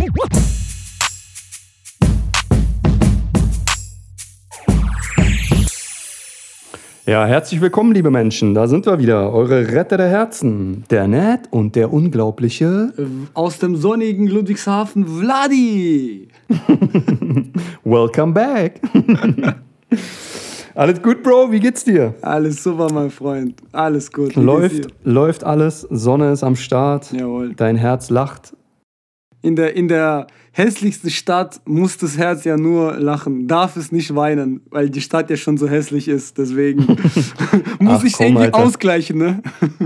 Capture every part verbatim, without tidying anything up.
Ja, herzlich willkommen, liebe Menschen. Da sind wir wieder, eure Retter der Herzen. Der Ned und der unglaubliche... Aus dem sonnigen Ludwigshafen, Vladi. Welcome back. Alles gut, Bro? Wie geht's dir? Alles super, mein Freund. Alles gut. Wie Läuft, läuft alles. Sonne ist am Start. Jawohl. Dein Herz lacht. In der, in der hässlichsten Stadt muss das Herz ja nur lachen, darf es nicht weinen, weil die Stadt ja schon so hässlich ist. Deswegen muss ich es irgendwie Alter. ausgleichen, ne?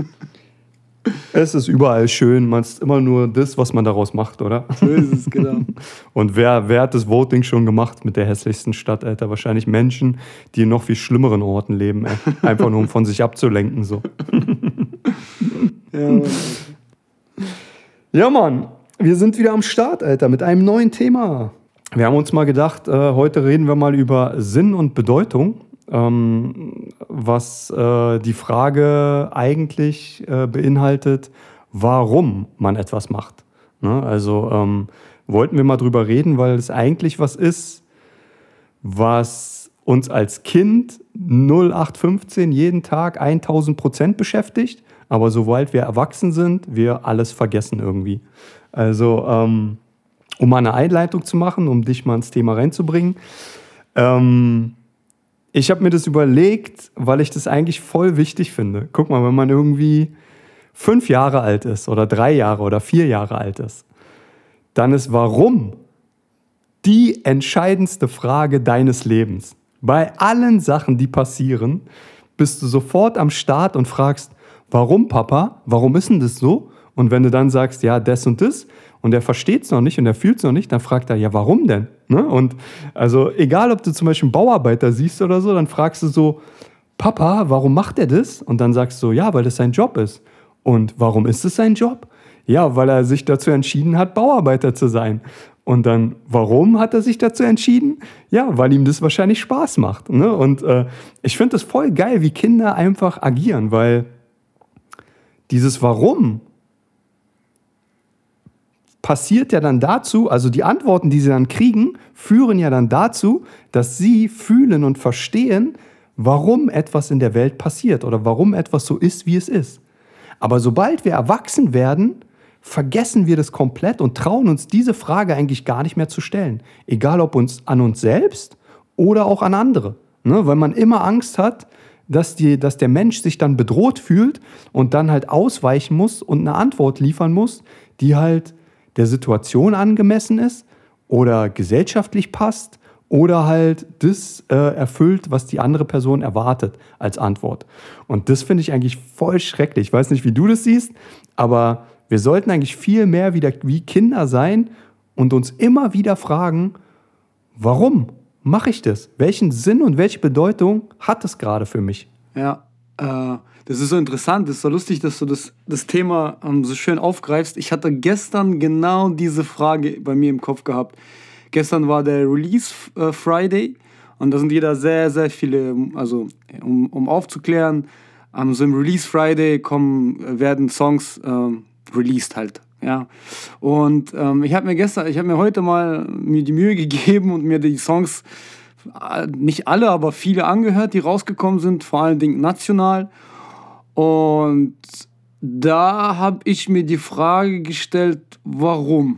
Es ist überall schön, man ist immer nur das, was man daraus macht, oder? So ist es, genau. Und wer, wer hat das Voting schon gemacht mit der hässlichsten Stadt, Alter? Wahrscheinlich Menschen, die in noch viel schlimmeren Orten leben, ey. Einfach nur, um von sich abzulenken, so. Ja, Mann. Ja, Mann. Wir sind wieder am Start, Alter, mit einem neuen Thema. Wir haben uns mal gedacht, äh, heute reden wir mal über Sinn und Bedeutung, ähm, was äh, die Frage eigentlich äh, beinhaltet, warum man etwas macht. Ne? Also ähm, wollten wir mal drüber reden, weil es eigentlich was ist, was uns als Kind null acht fünfzehn jeden Tag tausend Prozent beschäftigt, aber sobald wir erwachsen sind, wir alles vergessen irgendwie. Also, ähm, um mal eine Einleitung zu machen, um dich mal ins Thema reinzubringen. Ähm, ich habe mir das überlegt, weil ich das eigentlich voll wichtig finde. Guck mal, wenn man irgendwie fünf Jahre alt ist oder drei Jahre oder vier Jahre alt ist, dann ist warum die entscheidendste Frage deines Lebens. Bei allen Sachen, die passieren, bist du sofort am Start und fragst, warum, Papa? Warum ist denn das so? Und wenn du dann sagst, ja, das und das, und er versteht es noch nicht und er fühlt es noch nicht, dann fragt er, ja, warum denn? Ne? Und also egal, ob du zum Beispiel einen Bauarbeiter siehst oder so, dann fragst du so, Papa, warum macht er das? Und dann sagst du, ja, weil das sein Job ist. Und warum ist es sein Job? Ja, weil er sich dazu entschieden hat, Bauarbeiter zu sein. Und dann, warum hat er sich dazu entschieden? Ja, weil ihm das wahrscheinlich Spaß macht. Ne? Und äh, ich finde das voll geil, wie Kinder einfach agieren, weil dieses Warum passiert ja dann dazu, also die Antworten, die sie dann kriegen, führen ja dann dazu, dass sie fühlen und verstehen, warum etwas in der Welt passiert oder warum etwas so ist, wie es ist. Aber sobald wir erwachsen werden, vergessen wir das komplett und trauen uns diese Frage eigentlich gar nicht mehr zu stellen. Egal ob uns an uns selbst oder auch an andere. Ne? Weil man immer Angst hat, dass, die, dass der Mensch sich dann bedroht fühlt und dann halt ausweichen muss und eine Antwort liefern muss, die halt der Situation angemessen ist oder gesellschaftlich passt oder halt das äh, erfüllt, was die andere Person erwartet als Antwort. Und das finde ich eigentlich voll schrecklich. Ich weiß nicht, wie du das siehst, aber wir sollten eigentlich viel mehr wieder wie Kinder sein und uns immer wieder fragen, warum mache ich das? Welchen Sinn und welche Bedeutung hat es gerade für mich? Ja, äh, das ist so interessant, das ist so lustig, dass du das, das Thema ähm, so schön aufgreifst. Ich hatte gestern genau diese Frage bei mir im Kopf gehabt. Gestern war der Release äh, Friday und da sind wieder sehr, sehr viele, also um, um aufzuklären, ähm, so im Release Friday kommen, werden Songs ähm, released halt. Ja. Und ähm, ich habe mir gestern, ich habe mir heute mal mir die Mühe gegeben und mir die Songs, nicht alle, aber viele angehört, die rausgekommen sind, vor allen Dingen national. Und da habe ich mir die Frage gestellt, warum?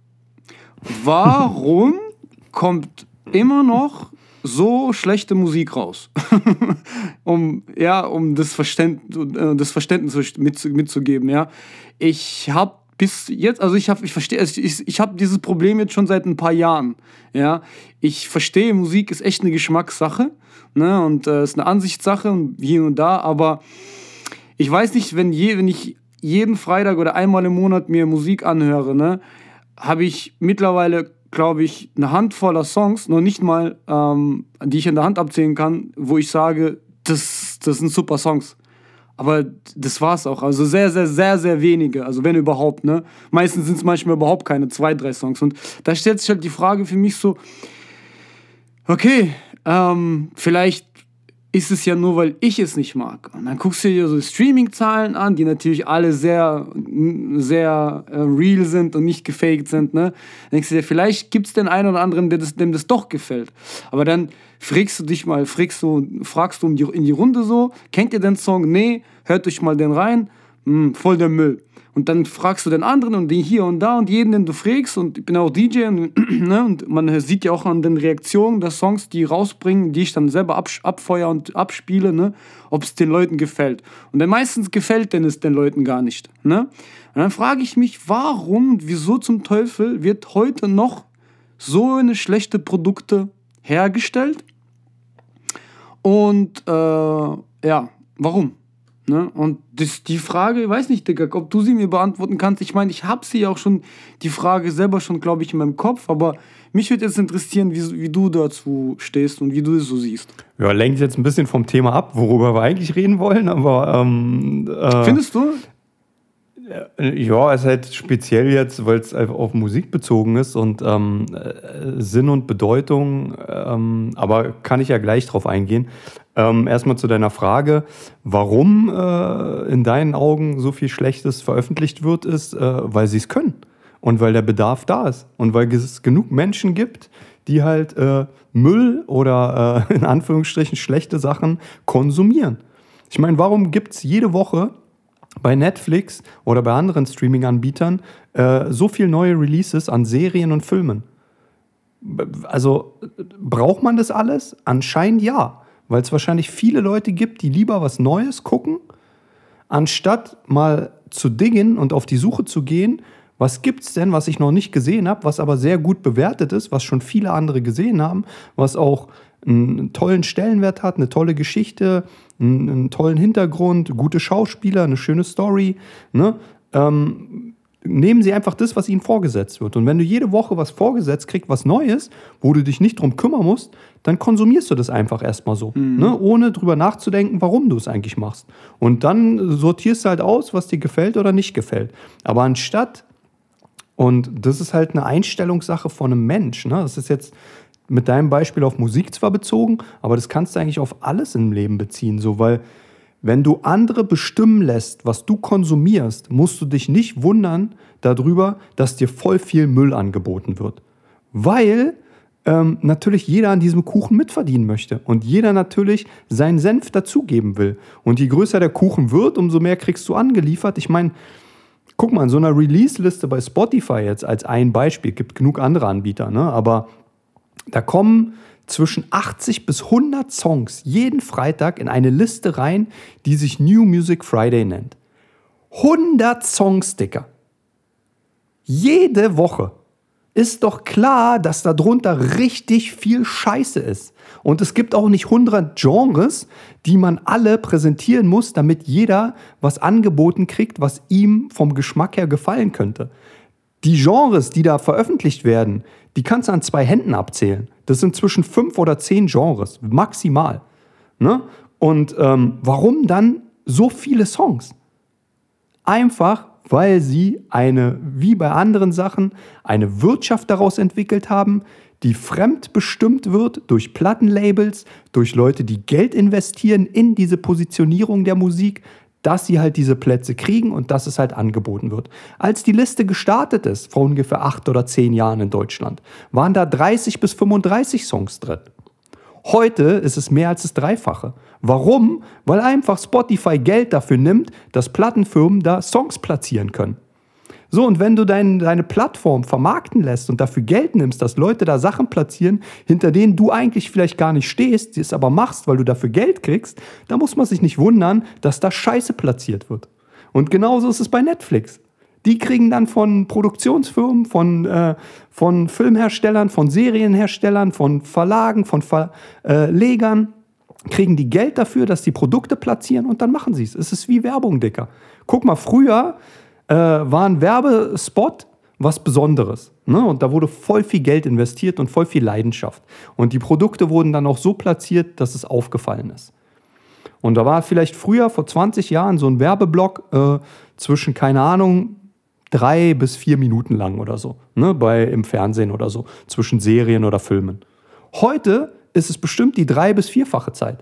Warum kommt immer noch so schlechte Musik raus? um, ja, um das Verständnis, das Verständnis mitzugeben. Ja. Ich habe bis jetzt, also ich habe, ich verstehe, ich, ich habe dieses Problem jetzt schon seit ein paar Jahren. Ja, ich verstehe, Musik ist echt eine Geschmackssache, ne, und es äh, ist eine Ansichtssache und hier und da, aber ich weiß nicht, wenn, je, wenn ich jeden Freitag oder einmal im Monat mir Musik anhöre, ne, habe ich mittlerweile, glaube ich, eine Handvoll Songs, noch nicht mal, ähm, die ich in der Hand abzählen kann, wo ich sage, das, das sind super Songs. Aber das war's auch. Also sehr, sehr, sehr, sehr wenige. Also wenn überhaupt, ne? Meistens sind es manchmal überhaupt keine zwei, drei Songs. Und da stellt sich halt die Frage für mich so, okay, ähm, vielleicht ist es ja nur, weil ich es nicht mag. Und dann guckst du dir so Streaming-Zahlen an, die natürlich alle sehr, sehr äh, real sind und nicht gefaked sind. Ne? Dann denkst du dir, vielleicht gibt es den einen oder anderen, der das, dem das doch gefällt. Aber dann fragst du dich mal, fragst du, fragst du in die, in die Runde so, kennt ihr den Song? Nee, hört euch mal den rein. Hm, voll der Müll. Und dann fragst du den anderen und den hier und da und jeden, den du fragst. Und ich bin auch D J und, ne, und man sieht ja auch an den Reaktionen der Songs, die rausbringen, die ich dann selber absch- abfeuere und abspiele, ne, ob es den Leuten gefällt. Und dann meistens gefällt denn es den Leuten gar nicht. Ne? Und dann frage ich mich, warum und wieso zum Teufel wird heute noch so eine schlechte Produkte hergestellt? Und äh, ja, warum? Ne? Und das, die Frage, ich weiß nicht, Digga, ob du sie mir beantworten kannst. Ich meine, ich habe sie ja auch schon, die Frage selber schon, glaube ich, in meinem Kopf. Aber mich würde jetzt interessieren, wie, wie du dazu stehst und wie du es so siehst. Ja, lenkt jetzt ein bisschen vom Thema ab, worüber wir eigentlich reden wollen. Aber ähm, äh, findest du? Ja, es ist halt speziell jetzt, weil es einfach auf Musik bezogen ist und ähm, Sinn und Bedeutung, ähm, aber kann ich ja gleich drauf eingehen. Ähm, erstmal zu deiner Frage, warum äh, in deinen Augen so viel Schlechtes veröffentlicht wird, ist, äh, weil sie es können und weil der Bedarf da ist und weil es genug Menschen gibt, die halt äh, Müll oder äh, in Anführungsstrichen schlechte Sachen konsumieren. Ich meine, warum gibt es jede Woche bei Netflix oder bei anderen Streaming-Anbietern äh, so viel neue Releases an Serien und Filmen? Also braucht man das alles? Anscheinend ja, weil es wahrscheinlich viele Leute gibt, die lieber was Neues gucken, anstatt mal zu diggen und auf die Suche zu gehen, was gibt's denn, was ich noch nicht gesehen habe, was aber sehr gut bewertet ist, was schon viele andere gesehen haben, was auch einen tollen Stellenwert hat, eine tolle Geschichte, einen, einen tollen Hintergrund, gute Schauspieler, eine schöne Story. Ne? Ähm, nehmen Sie einfach das, was Ihnen vorgesetzt wird. Und wenn du jede Woche was vorgesetzt kriegst, was Neues, wo du dich nicht drum kümmern musst, dann konsumierst du das einfach erstmal so, mhm. ne? Ohne drüber nachzudenken, warum du es eigentlich machst. Und dann sortierst du halt aus, was dir gefällt oder nicht gefällt. Aber anstatt, und das ist halt eine Einstellungssache von einem Mensch, ne? Das ist jetzt mit deinem Beispiel auf Musik zwar bezogen, aber das kannst du eigentlich auf alles im Leben beziehen, so, weil wenn du andere bestimmen lässt, was du konsumierst, musst du dich nicht wundern darüber, dass dir voll viel Müll angeboten wird. Weil ähm, natürlich jeder an diesem Kuchen mitverdienen möchte und jeder natürlich seinen Senf dazugeben will. Und je größer der Kuchen wird, umso mehr kriegst du angeliefert. Ich meine, guck mal, in so einer Release-Liste bei Spotify jetzt als ein Beispiel, gibt genug andere Anbieter, ne? Aber da kommen zwischen achtzig bis hundert Songs jeden Freitag in eine Liste rein, die sich New Music Friday nennt. hundert Songs, Dicker. Jede Woche. Ist doch klar, dass da drunter richtig viel Scheiße ist. Und es gibt auch nicht hundert Genres, die man alle präsentieren muss, damit jeder was angeboten kriegt, was ihm vom Geschmack her gefallen könnte. Die Genres, die da veröffentlicht werden, die kannst du an zwei Händen abzählen. Das sind zwischen fünf oder zehn Genres, maximal. Ne? Und ähm, warum dann so viele Songs? Einfach, weil sie eine, wie bei anderen Sachen, eine Wirtschaft daraus entwickelt haben, die fremdbestimmt wird durch Plattenlabels, durch Leute, die Geld investieren in diese Positionierung der Musik, dass sie halt diese Plätze kriegen und dass es halt angeboten wird. Als die Liste gestartet ist, vor ungefähr acht oder zehn Jahren in Deutschland, waren da dreißig bis fünfunddreißig Songs drin. Heute ist es mehr als das Dreifache. Warum? Weil einfach Spotify Geld dafür nimmt, dass Plattenfirmen da Songs platzieren können. So, und wenn du dein, deine Plattform vermarkten lässt und dafür Geld nimmst, dass Leute da Sachen platzieren, hinter denen du eigentlich vielleicht gar nicht stehst, die es aber machst, weil du dafür Geld kriegst, dann muss man sich nicht wundern, dass da Scheiße platziert wird. Und genauso ist es bei Netflix. Die kriegen dann von Produktionsfirmen, von, äh, von Filmherstellern, von Serienherstellern, von Verlagen, von Verlegern, kriegen die Geld dafür, dass die Produkte platzieren und dann machen sie es. Es ist wie Werbung, Dicker. Guck mal, früher äh, war ein Werbespot was Besonderes. Ne? Und da wurde voll viel Geld investiert und voll viel Leidenschaft. Und die Produkte wurden dann auch so platziert, dass es aufgefallen ist. Und da war vielleicht früher, vor zwanzig Jahren, so ein Werbeblock äh, zwischen, keine Ahnung, drei bis vier Minuten lang oder so, ne, bei, im Fernsehen oder so, zwischen Serien oder Filmen. Heute ist es bestimmt die drei- bis vierfache Zeit.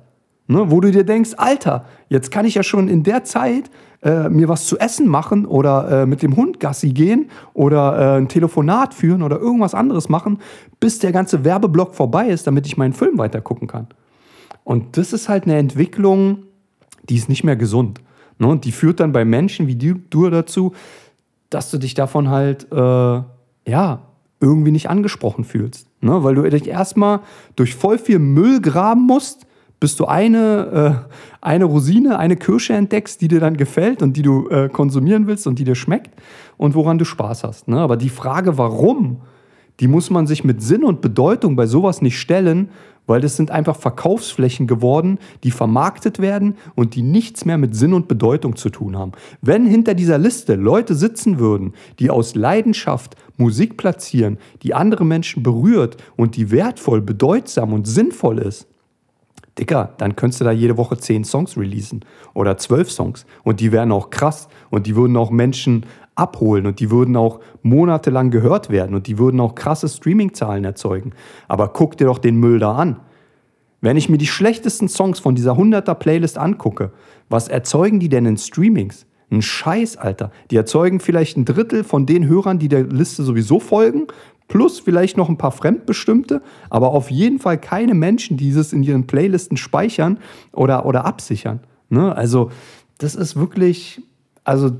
Ne? Wo du dir denkst, Alter, jetzt kann ich ja schon in der Zeit äh, mir was zu essen machen oder äh, mit dem Hund Gassi gehen oder äh, ein Telefonat führen oder irgendwas anderes machen, bis der ganze Werbeblock vorbei ist, damit ich meinen Film weiter gucken kann. Und das ist halt eine Entwicklung, die ist nicht mehr gesund. Ne? Und die führt dann bei Menschen wie du, du dazu, dass du dich davon halt, äh, ja, irgendwie nicht angesprochen fühlst. Ne? Weil du dich erstmal durch voll viel Müll graben musst, bis du eine, äh, eine Rosine, eine Kirsche entdeckst, die dir dann gefällt und die du äh, konsumieren willst und die dir schmeckt und woran du Spaß hast. Ne? Aber die Frage, warum, die muss man sich mit Sinn und Bedeutung bei sowas nicht stellen, weil das sind einfach Verkaufsflächen geworden, die vermarktet werden und die nichts mehr mit Sinn und Bedeutung zu tun haben. Wenn hinter dieser Liste Leute sitzen würden, die aus Leidenschaft Musik platzieren, die andere Menschen berührt und die wertvoll, bedeutsam und sinnvoll ist, Dicker, dann könntest du da jede Woche zehn Songs releasen oder zwölf Songs und die wären auch krass und die würden auch Menschen abholen und die würden auch monatelang gehört werden und die würden auch krasse Streaming-Zahlen erzeugen. Aber guck dir doch den Müll da an. Wenn ich mir die schlechtesten Songs von dieser hunderter-Playlist angucke, was erzeugen die denn in Streamings? Ein Scheiß, Alter. Die erzeugen vielleicht ein Drittel von den Hörern, die der Liste sowieso folgen, plus vielleicht noch ein paar Fremdbestimmte, aber auf jeden Fall keine Menschen, die es in ihren Playlisten speichern oder, oder absichern. Ne? Also das ist wirklich, also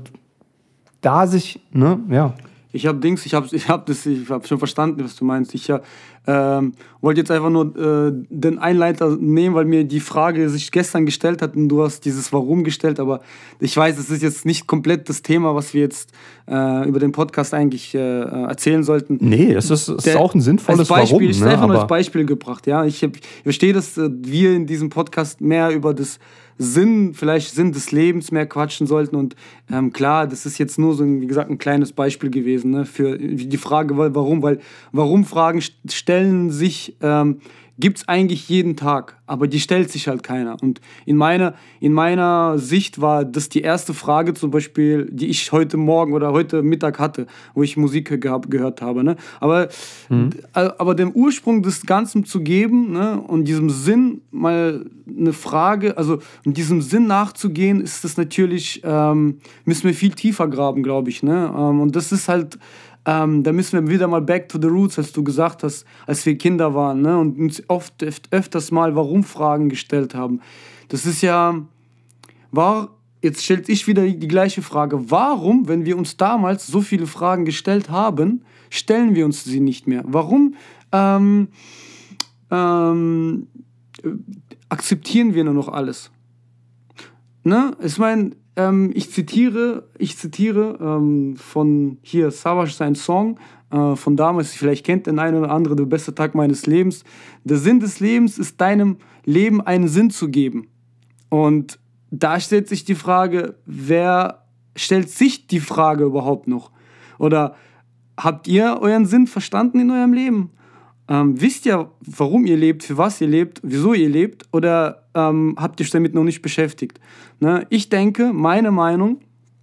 da sich, ne, ja. Ich habe Dings, ich habe ich hab das, ich habe schon verstanden, was du meinst. Ich ähm, wollte jetzt einfach nur äh, den Einleiter nehmen, weil mir die Frage sich gestern gestellt hat und du hast dieses Warum gestellt, aber ich weiß, es ist jetzt nicht komplett das Thema, was wir jetzt äh, über den Podcast eigentlich äh, erzählen sollten. Nee, es ist, es ist auch ein sinnvolles Beispiel, Warum. Ich ne, habe einfach nur aber als Beispiel gebracht. Ja? Ich, hab, ich verstehe, dass äh, wir in diesem Podcast mehr über das Sinn, vielleicht Sinn des Lebens mehr quatschen sollten. Und ähm, klar, das ist jetzt nur so, ein, wie gesagt, ein kleines Beispiel gewesen, ne, für die Frage, warum. Weil Warum-Fragen stellen sich, ähm, gibt es eigentlich jeden Tag, aber die stellt sich halt keiner. Und in meiner, in meiner Sicht war das die erste Frage zum Beispiel, die ich heute Morgen oder heute Mittag hatte, wo ich Musik ge- gehört habe. Ne? Aber, mhm. aber dem Ursprung des Ganzen zu geben, ne, und diesem Sinn mal eine Frage, also um diesem Sinn nachzugehen, ist das natürlich, ähm, müssen wir viel tiefer graben, glaube ich. Ne? Ähm, und das ist halt, Ähm, da müssen wir wieder mal back to the roots, als du gesagt hast, als wir Kinder waren, ne, und uns oft öf- öfters mal Warum-Fragen gestellt haben. Das ist ja, war, jetzt stelle ich wieder die gleiche Frage. Warum, wenn wir uns damals so viele Fragen gestellt haben, stellen wir uns sie nicht mehr? Warum ähm, ähm, akzeptieren wir nur noch alles? Ne? Ich meine, Ähm, ich zitiere, ich zitiere ähm, von hier Savage sein Song äh, von damals, vielleicht kennt den einen oder andere, der beste Tag meines Lebens. Der Sinn des Lebens ist, deinem Leben einen Sinn zu geben. Und da stellt sich die Frage, wer stellt sich die Frage überhaupt noch? Oder habt ihr euren Sinn verstanden in eurem Leben? Ähm, wisst ihr, warum ihr lebt, für was ihr lebt, wieso ihr lebt, oder ähm, habt ihr euch damit noch nicht beschäftigt? Ne? Ich denke, meine Meinung,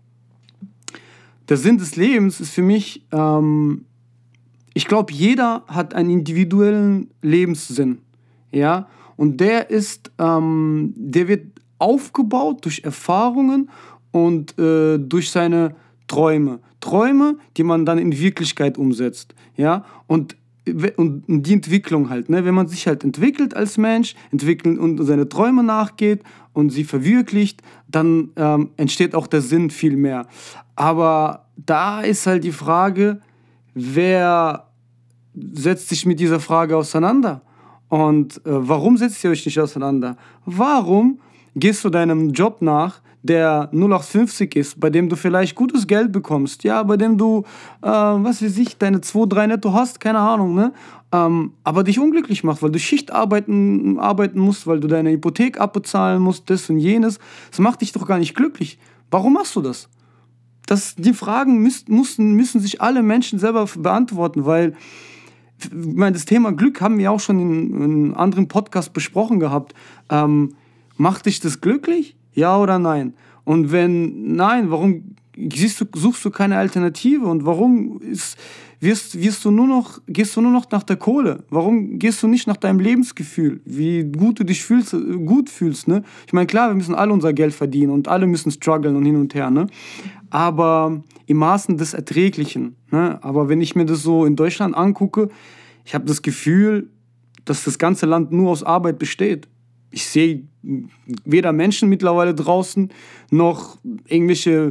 der Sinn des Lebens ist für mich, ähm, ich glaube, jeder hat einen individuellen Lebenssinn, ja, und der ist, ähm, der wird aufgebaut durch Erfahrungen und äh, durch seine Träume, Träume, die man dann in Wirklichkeit umsetzt, ja, und und die Entwicklung halt, ne? Wenn man sich halt entwickelt als Mensch, entwickelt und seine Träume nachgeht und sie verwirklicht, dann ähm, entsteht auch der Sinn viel mehr. Aber da ist halt die Frage, wer setzt sich mit dieser Frage auseinander? Und äh, warum setzt ihr euch nicht auseinander? Warum gehst du deinem Job nach, der null acht fünfzig ist, bei dem du vielleicht gutes Geld bekommst, ja, bei dem du, äh, was weiß ich, deine zwei, drei netto hast, keine Ahnung, ne, ähm, aber dich unglücklich macht, weil du Schicht arbeiten, arbeiten musst, weil du deine Hypothek abbezahlen musst, das und jenes, das macht dich doch gar nicht glücklich. Warum machst du das? Das die Fragen müssen, müssen, müssen sich alle Menschen selber beantworten, weil, ich meine, das Thema Glück haben wir auch schon in, in einem anderen Podcast besprochen gehabt. Ähm, macht dich das glücklich? Ja oder nein? Und wenn nein, warum siehst du, suchst du keine Alternative und warum ist, wirst, wirst du nur noch, gehst du nur noch nach der Kohle? Warum gehst du nicht nach deinem Lebensgefühl, wie gut du dich fühlst, gut fühlst, ne? Ich meine, klar, wir müssen alle unser Geld verdienen und alle müssen strugglen und hin und her, ne? Aber im Maßen des Erträglichen, ne? Aber wenn ich mir das so in Deutschland angucke, ich habe das Gefühl, dass das ganze Land nur aus Arbeit besteht. Ich sehe weder Menschen mittlerweile draußen, noch irgendwelche,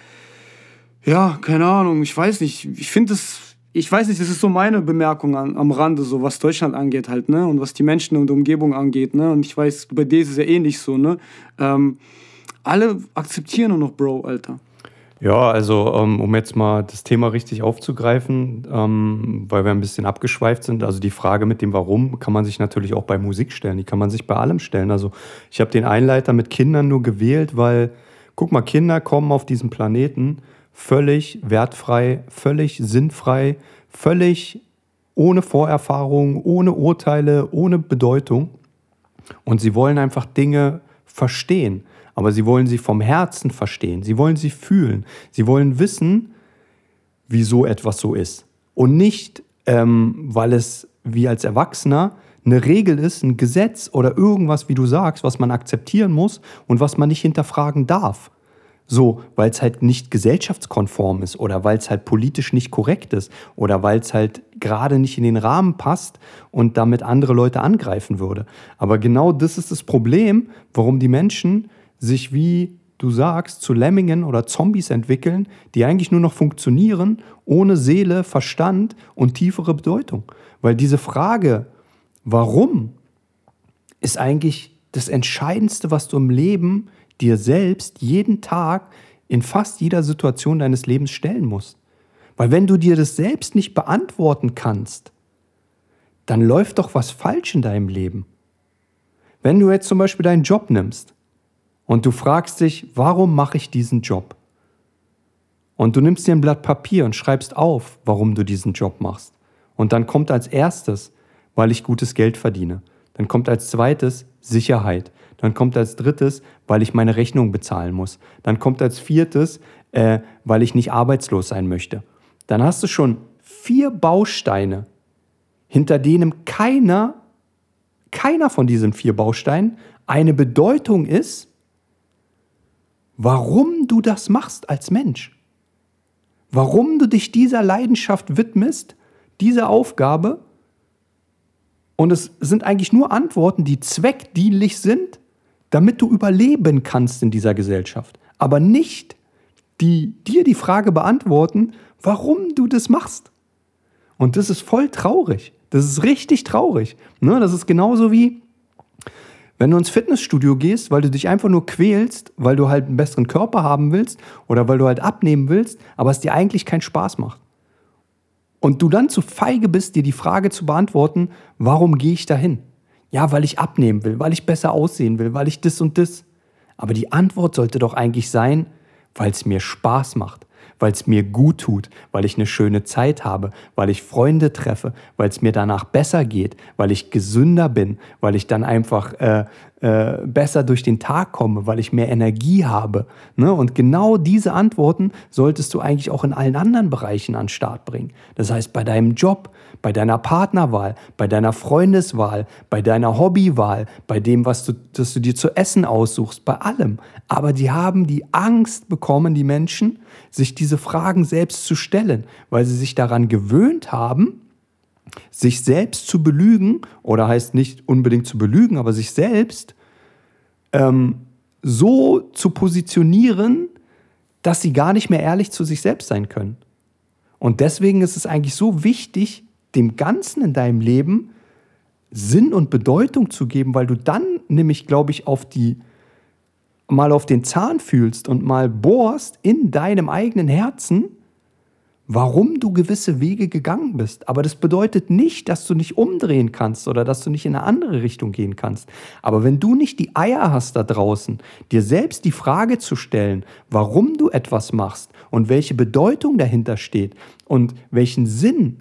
ja, keine Ahnung, ich weiß nicht. Ich finde das, ich weiß nicht, das ist so meine Bemerkung an, am Rande, so was Deutschland angeht halt, ne, und was die Menschen und die Umgebung angeht, ne, und ich weiß, bei dir ist es ja ähnlich so, ne. Ähm, alle akzeptieren nur noch Bro, Alter. Ja, also ähm, um jetzt mal das Thema richtig aufzugreifen, ähm, weil wir ein bisschen abgeschweift sind, also die Frage mit dem Warum kann man sich natürlich auch bei Musik stellen, die kann man sich bei allem stellen. Also ich habe den Einleiter mit Kindern nur gewählt, weil, guck mal, Kinder kommen auf diesen Planeten völlig wertfrei, völlig sinnfrei, völlig ohne Vorerfahrung, ohne Urteile, ohne Bedeutung, und sie wollen einfach Dinge verstehen. Aber sie wollen sie vom Herzen verstehen. Sie wollen sie fühlen. Sie wollen wissen, wieso etwas so ist. Und nicht, ähm, weil es wie als Erwachsener eine Regel ist, ein Gesetz oder irgendwas, wie du sagst, was man akzeptieren muss und was man nicht hinterfragen darf. So, weil es halt nicht gesellschaftskonform ist oder weil es halt politisch nicht korrekt ist oder weil es halt gerade nicht in den Rahmen passt und damit andere Leute angreifen würde. Aber genau das ist das Problem, warum die Menschen sich, wie du sagst, zu Lemmingen oder Zombies entwickeln, die eigentlich nur noch funktionieren, ohne Seele, Verstand und tiefere Bedeutung. Weil diese Frage, warum, ist eigentlich das Entscheidendste, was du im Leben dir selbst jeden Tag in fast jeder Situation deines Lebens stellen musst. Weil wenn du dir das selbst nicht beantworten kannst, dann läuft doch was falsch in deinem Leben. Wenn du jetzt zum Beispiel deinen Job nimmst, und du fragst dich, warum mache ich diesen Job? Und du nimmst dir ein Blatt Papier und schreibst auf, warum du diesen Job machst. Und dann kommt als erstes, weil ich gutes Geld verdiene. Dann kommt als zweites Sicherheit. Dann kommt als drittes, weil ich meine Rechnung bezahlen muss. Dann kommt als viertes, äh, weil ich nicht arbeitslos sein möchte. Dann hast du schon vier Bausteine, hinter denen keiner, keiner von diesen vier Bausteinen eine Bedeutung ist, warum du das machst als Mensch. Warum du dich dieser Leidenschaft widmest, dieser Aufgabe. Und es sind eigentlich nur Antworten, die zweckdienlich sind, damit du überleben kannst in dieser Gesellschaft. Aber nicht, die dir die Frage beantworten, warum du das machst. Und das ist voll traurig. Das ist richtig traurig. Ne? Das ist genauso wie, wenn du ins Fitnessstudio gehst, weil du dich einfach nur quälst, weil du halt einen besseren Körper haben willst oder weil du halt abnehmen willst, aber es dir eigentlich keinen Spaß macht. Und du dann zu feige bist, dir die Frage zu beantworten, warum gehe ich dahin? Ja, weil ich abnehmen will, weil ich besser aussehen will, weil ich das und das. Aber die Antwort sollte doch eigentlich sein, weil es mir Spaß macht, weil es mir gut tut, weil ich eine schöne Zeit habe, weil ich Freunde treffe, weil es mir danach besser geht, weil ich gesünder bin, weil ich dann einfach äh, äh, besser durch den Tag komme, weil ich mehr Energie habe. Ne? Und genau diese Antworten solltest du eigentlich auch in allen anderen Bereichen an den Start bringen. Das heißt, bei deinem Job, bei deiner Partnerwahl, bei deiner Freundeswahl, bei deiner Hobbywahl, bei dem, was du, das du dir zu essen aussuchst, bei allem. Aber die haben die Angst bekommen, die Menschen, sich diese Fragen selbst zu stellen, weil sie sich daran gewöhnt haben, sich selbst zu belügen, oder heißt nicht unbedingt zu belügen, aber sich selbst ähm, so zu positionieren, dass sie gar nicht mehr ehrlich zu sich selbst sein können. Und deswegen ist es eigentlich so wichtig, dem Ganzen in deinem Leben Sinn und Bedeutung zu geben, weil du dann nämlich, glaube ich, auf die mal auf den Zahn fühlst und mal bohrst in deinem eigenen Herzen, warum du gewisse Wege gegangen bist. Aber das bedeutet nicht, dass du nicht umdrehen kannst oder dass du nicht in eine andere Richtung gehen kannst. Aber wenn du nicht die Eier hast da draußen, dir selbst die Frage zu stellen, warum du etwas machst und welche Bedeutung dahinter steht und welchen Sinn,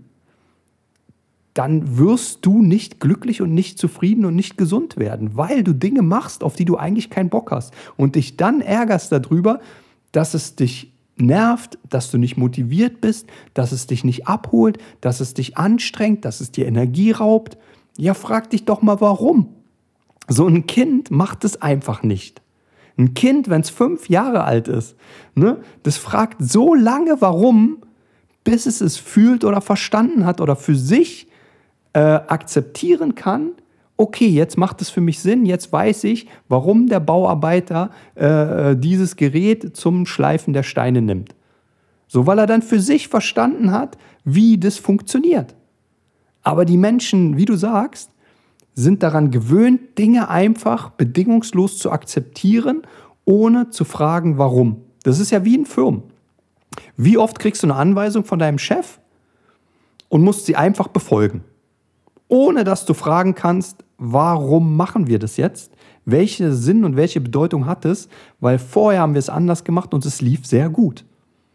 dann wirst du nicht glücklich und nicht zufrieden und nicht gesund werden, weil du Dinge machst, auf die du eigentlich keinen Bock hast und dich dann ärgerst darüber, dass es dich nervt, dass du nicht motiviert bist, dass es dich nicht abholt, dass es dich anstrengt, dass es dir Energie raubt. Ja, frag dich doch mal, warum. So ein Kind macht es einfach nicht. Ein Kind, wenn es fünf Jahre alt ist, ne, das fragt so lange, warum, bis es es fühlt oder verstanden hat oder für sich äh, akzeptieren kann, okay, jetzt macht es für mich Sinn, jetzt weiß ich, warum der Bauarbeiter äh, dieses Gerät zum Schleifen der Steine nimmt. So, weil er dann für sich verstanden hat, wie das funktioniert. Aber die Menschen, wie du sagst, sind daran gewöhnt, Dinge einfach bedingungslos zu akzeptieren, ohne zu fragen, warum. Das ist ja wie in Firmen. Wie oft kriegst du eine Anweisung von deinem Chef und musst sie einfach befolgen, ohne dass du fragen kannst, warum machen wir das jetzt? Welchen Sinn und welche Bedeutung hat es? Weil vorher haben wir es anders gemacht und es lief sehr gut.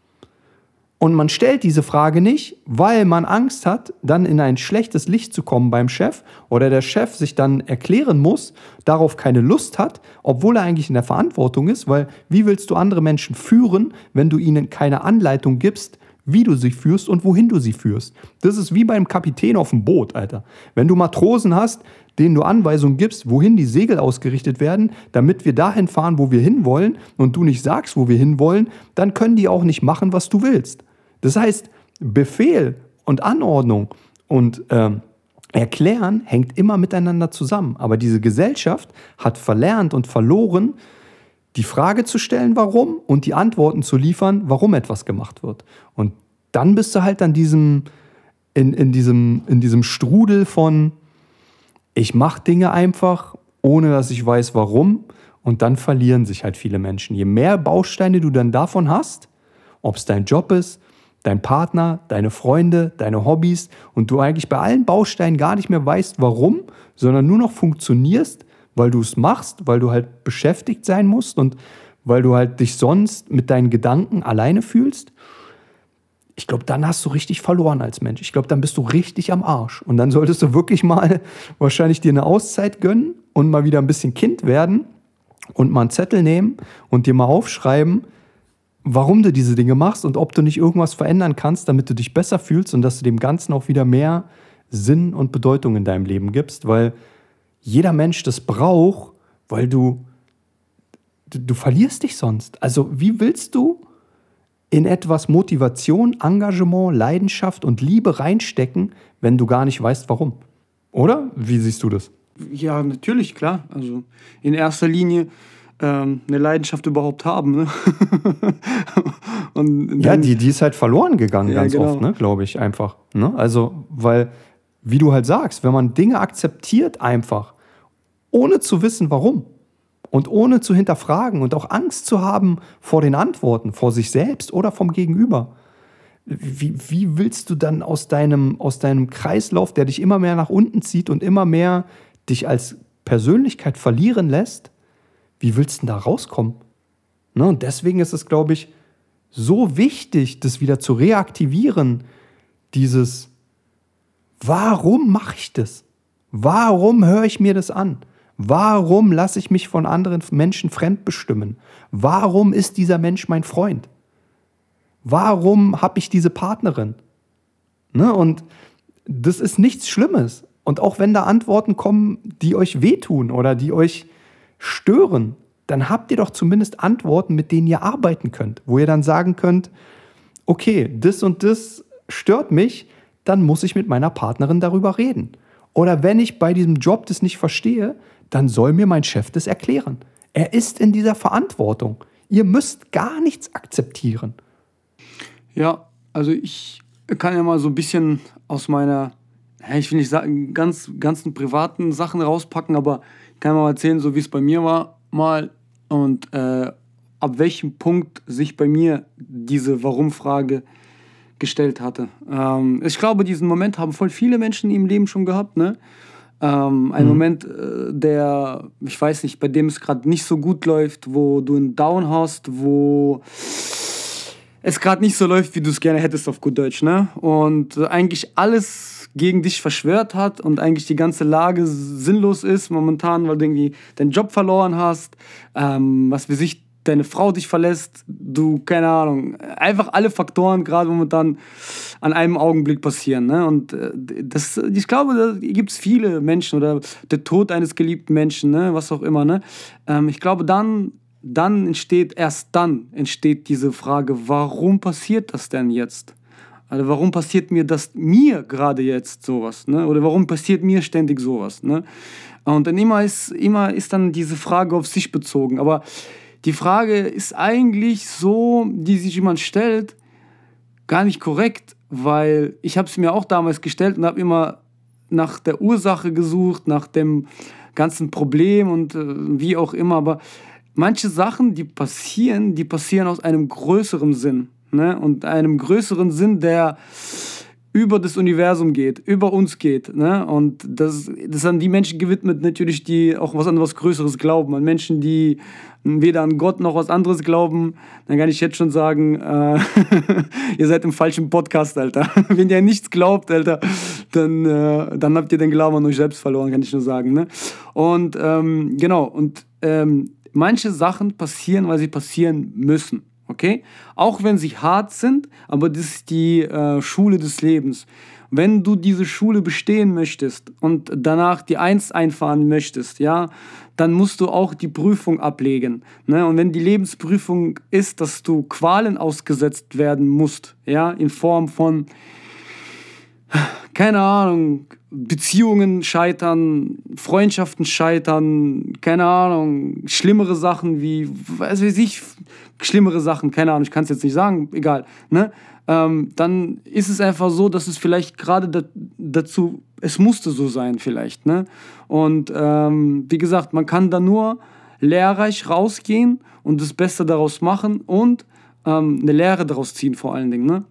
Und man stellt diese Frage nicht, weil man Angst hat, dann in ein schlechtes Licht zu kommen beim Chef oder der Chef sich dann erklären muss, darauf keine Lust hat, obwohl er eigentlich in der Verantwortung ist, weil wie willst du andere Menschen führen, wenn du ihnen keine Anleitung gibst, wie du sie führst und wohin du sie führst? Das ist wie beim Kapitän auf dem Boot, Alter. Wenn du Matrosen hast, denen du Anweisungen gibst, wohin die Segel ausgerichtet werden, damit wir dahin fahren, wo wir hinwollen und du nicht sagst, wo wir hinwollen, dann können die auch nicht machen, was du willst. Das heißt, Befehl und Anordnung und ähm, Erklären hängt immer miteinander zusammen. Aber diese Gesellschaft hat verlernt und verloren, die Frage zu stellen, warum, und die Antworten zu liefern, warum etwas gemacht wird. Und dann bist du halt an diesem, in, in diesem, in diesem Strudel von, ich mache Dinge einfach, ohne dass ich weiß, warum. Und dann verlieren sich halt viele Menschen. Je mehr Bausteine du dann davon hast, ob es dein Job ist, dein Partner, deine Freunde, deine Hobbys und du eigentlich bei allen Bausteinen gar nicht mehr weißt, warum, sondern nur noch funktionierst, weil du es machst, weil du halt beschäftigt sein musst und weil du halt dich sonst mit deinen Gedanken alleine fühlst. Ich glaube, dann hast du richtig verloren als Mensch. Ich glaube, dann bist du richtig am Arsch. Und dann solltest du wirklich mal wahrscheinlich dir eine Auszeit gönnen und mal wieder ein bisschen Kind werden und mal einen Zettel nehmen und dir mal aufschreiben, warum du diese Dinge machst und ob du nicht irgendwas verändern kannst, damit du dich besser fühlst und dass du dem Ganzen auch wieder mehr Sinn und Bedeutung in deinem Leben gibst, weil jeder Mensch das braucht, weil du, du, du verlierst dich sonst. Also wie willst du in etwas Motivation, Engagement, Leidenschaft und Liebe reinstecken, wenn du gar nicht weißt, warum? Oder? Wie siehst du das? Ja, natürlich, klar. Also in erster Linie ähm, eine Leidenschaft überhaupt haben. Ne? Und dann, ja, die, die ist halt verloren gegangen, ja, ganz genau. oft, ne, glaube ich, einfach. Ne? Also, weil, wie du halt sagst, wenn man Dinge akzeptiert einfach, ohne zu wissen, warum und ohne zu hinterfragen und auch Angst zu haben vor den Antworten, vor sich selbst oder vom Gegenüber, wie, wie willst du dann aus deinem, aus deinem Kreislauf, der dich immer mehr nach unten zieht und immer mehr dich als Persönlichkeit verlieren lässt, wie willst du denn da rauskommen? Ne? Und deswegen ist es, glaube ich, so wichtig, das wieder zu reaktivieren, dieses, warum mache ich das? Warum höre ich mir das an? Warum lasse ich mich von anderen Menschen fremdbestimmen? Warum ist dieser Mensch mein Freund? Warum habe ich diese Partnerin? Ne? Und das ist nichts Schlimmes. Und auch wenn da Antworten kommen, die euch wehtun oder die euch stören, dann habt ihr doch zumindest Antworten, mit denen ihr arbeiten könnt, wo ihr dann sagen könnt, okay, das und das stört mich, dann muss ich mit meiner Partnerin darüber reden. Oder wenn ich bei diesem Job das nicht verstehe, dann soll mir mein Chef das erklären. Er ist in dieser Verantwortung. Ihr müsst gar nichts akzeptieren. Ja, also ich kann ja mal so ein bisschen aus meiner, ich will nicht sagen, ganz ganzen privaten Sachen rauspacken, aber ich kann mal erzählen, so wie es bei mir war, mal und äh, ab welchem Punkt sich bei mir diese Warum-Frage gestellt hatte. Ähm, ich glaube, diesen Moment haben voll viele Menschen im Leben schon gehabt, ne? Ähm, ein mhm. Moment, äh, der, ich weiß nicht, bei dem es gerade nicht so gut läuft, wo du einen Down hast, wo es gerade nicht so läuft, wie du es gerne hättest auf gut Deutsch, ne? Und äh, eigentlich alles gegen dich verschwört hat und eigentlich die ganze Lage sinnlos ist momentan, weil du irgendwie deinen Job verloren hast, ähm, was weiß ich, deine Frau dich verlässt, du, keine Ahnung, einfach alle Faktoren gerade momentan an einem Augenblick passieren. Ne? Und das, ich glaube, da gibt es viele Menschen oder der Tod eines geliebten Menschen, ne? Was auch immer. Ne? Ähm, ich glaube, dann, dann entsteht, erst dann entsteht diese Frage, warum passiert das denn jetzt? Also warum passiert mir das mir gerade jetzt sowas? Ne? Oder warum passiert mir ständig sowas? Ne? Und dann immer ist, immer ist dann diese Frage auf sich bezogen. Aber die Frage ist eigentlich so, die sich jemand stellt, gar nicht korrekt, weil ich habe es mir auch damals gestellt und habe immer nach der Ursache gesucht, nach dem ganzen Problem und äh, wie auch immer. Aber manche Sachen, die passieren, die passieren aus einem größeren Sinn. Ne? Und einem größeren Sinn, der über das Universum geht, über uns geht. Ne? Und das, das ist an die Menschen gewidmet, natürlich, die auch was an was Größeres glauben. An Menschen, die weder an Gott noch was anderes glauben. Dann kann ich jetzt schon sagen, äh, ihr seid im falschen Podcast, Alter. Wenn ihr an nichts glaubt, Alter, dann, äh, dann habt ihr den Glauben an euch selbst verloren, kann ich nur sagen. Ne? Und ähm, genau, und ähm, manche Sachen passieren, weil sie passieren müssen. Okay? Auch wenn sie hart sind, aber das ist die äh, Schule des Lebens. Wenn du diese Schule bestehen möchtest und danach die Eins einfahren möchtest, ja, dann musst du auch die Prüfung ablegen. Ne? Und wenn die Lebensprüfung ist, dass du Qualen ausgesetzt werden musst, ja, in Form von, keine Ahnung, Beziehungen scheitern, Freundschaften scheitern, keine Ahnung, schlimmere Sachen wie, was weiß ich, schlimmere Sachen, keine Ahnung, ich kann es jetzt nicht sagen, egal, ne? Ähm, dann ist es einfach so, dass es vielleicht gerade da, dazu, es musste so sein vielleicht, ne? Und ähm, wie gesagt, man kann da nur lehrreich rausgehen und das Beste daraus machen und ähm, eine Lehre daraus ziehen vor allen Dingen, ne?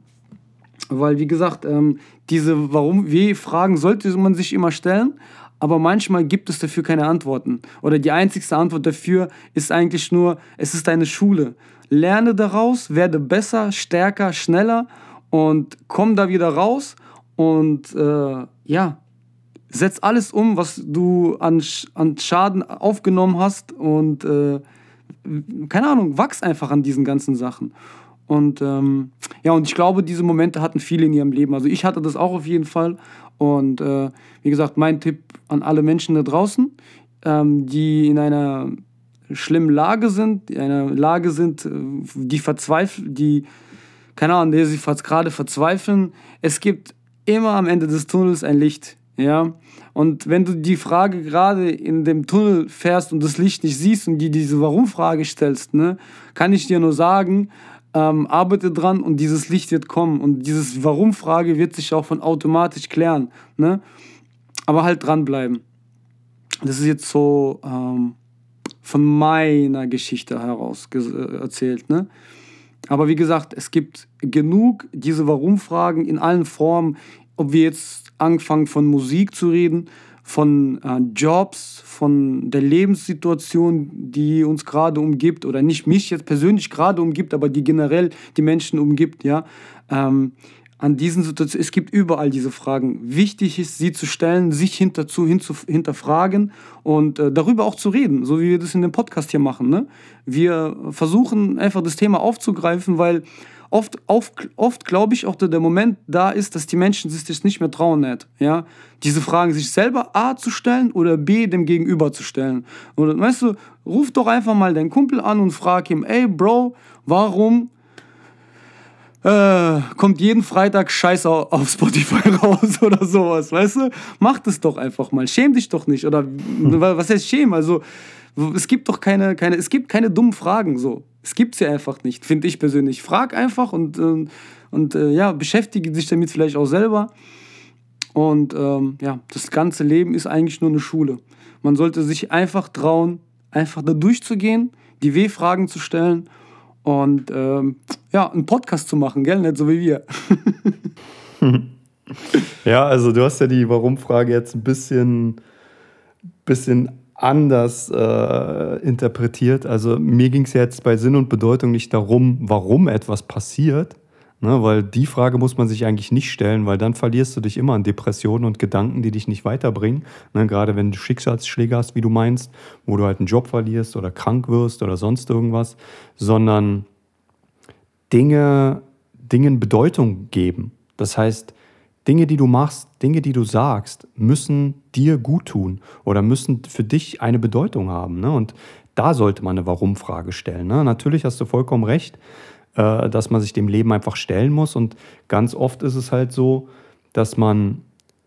Weil, wie gesagt, ähm, diese Warum-Wie-Fragen sollte man sich immer stellen, aber manchmal gibt es dafür keine Antworten. Oder die einzigste Antwort dafür ist eigentlich nur, es ist eine Schule. Lerne daraus, werde besser, stärker, schneller und komm da wieder raus und äh, ja, setz alles um, was du an, an Schaden aufgenommen hast und äh, keine Ahnung, wachs einfach an diesen ganzen Sachen. Und ähm, ja, und ich glaube, diese Momente hatten viele in ihrem Leben. Also ich hatte das auch auf jeden Fall. Und äh, wie gesagt, mein Tipp an alle Menschen da draußen, ähm, die in einer schlimmen Lage sind, die in einer Lage sind, die verzweifeln, die, keine Ahnung, die sie gerade verzweifeln. Es gibt immer am Ende des Tunnels ein Licht. Ja? Und wenn du die Frage gerade in dem Tunnel fährst und das Licht nicht siehst und dir diese Warum-Frage stellst, ne, kann ich dir nur sagen, Ähm, arbeite dran und dieses Licht wird kommen. Und dieses Warum-Frage wird sich auch von automatisch klären. Ne? Aber halt dranbleiben. Das ist jetzt so ähm, von meiner Geschichte heraus ge- erzählt. Ne? Aber wie gesagt, es gibt genug diese Warum-Fragen in allen Formen. Ob wir jetzt anfangen von Musik zu reden, von äh, Jobs, von der Lebenssituation, die uns gerade umgibt, oder nicht mich jetzt persönlich gerade umgibt, aber die generell die Menschen umgibt, ja, ähm, an diesen Situationen, es gibt überall diese Fragen. Wichtig ist, sie zu stellen, sich hinterzu, hinzu, hinterfragen und äh, darüber auch zu reden, so wie wir das in dem Podcast hier machen, ne? Wir versuchen einfach das Thema aufzugreifen, weil Oft, oft, oft glaube ich auch, dass der Moment da ist, dass die Menschen sich das nicht mehr trauen, nicht, ja? Diese Fragen sich selber A zu stellen oder B dem Gegenüber zu stellen. Und weißt du, ruf doch einfach mal deinen Kumpel an und frag ihm, ey Bro, warum äh, kommt jeden Freitag Scheiße auf Spotify raus oder sowas, weißt du? Mach das doch einfach mal, schäm dich doch nicht. Oder was heißt schämen? Also es gibt doch keine, keine, es gibt keine dummen Fragen so. Es gibt sie einfach nicht, finde ich persönlich. Frag einfach und, und, und äh, ja, beschäftige dich damit vielleicht auch selber. Und ähm, ja, das ganze Leben ist eigentlich nur eine Schule. Man sollte sich einfach trauen, einfach da durchzugehen, die W-Fragen zu stellen und ähm, ja, einen Podcast zu machen, gell? Nicht so wie wir. Ja, also du hast ja die Warum-Frage jetzt ein bisschen, bisschen anders äh, interpretiert. Also mir ging es jetzt bei Sinn und Bedeutung nicht darum, warum etwas passiert, Ne, weil die Frage muss man sich eigentlich nicht stellen, weil dann verlierst du dich immer in Depressionen und Gedanken, die dich nicht weiterbringen. Ne, gerade wenn du Schicksalsschläge hast, wie du meinst, wo du halt einen Job verlierst oder krank wirst oder sonst irgendwas, sondern Dinge, Dingen Bedeutung geben. Das heißt, Dinge, die du machst, Dinge, die du sagst, müssen dir gut tun oder müssen für dich eine Bedeutung haben. Ne? Und da sollte man eine Warum-Frage stellen. Ne? Natürlich hast du vollkommen recht, dass man sich dem Leben einfach stellen muss. Und ganz oft ist es halt so, dass man,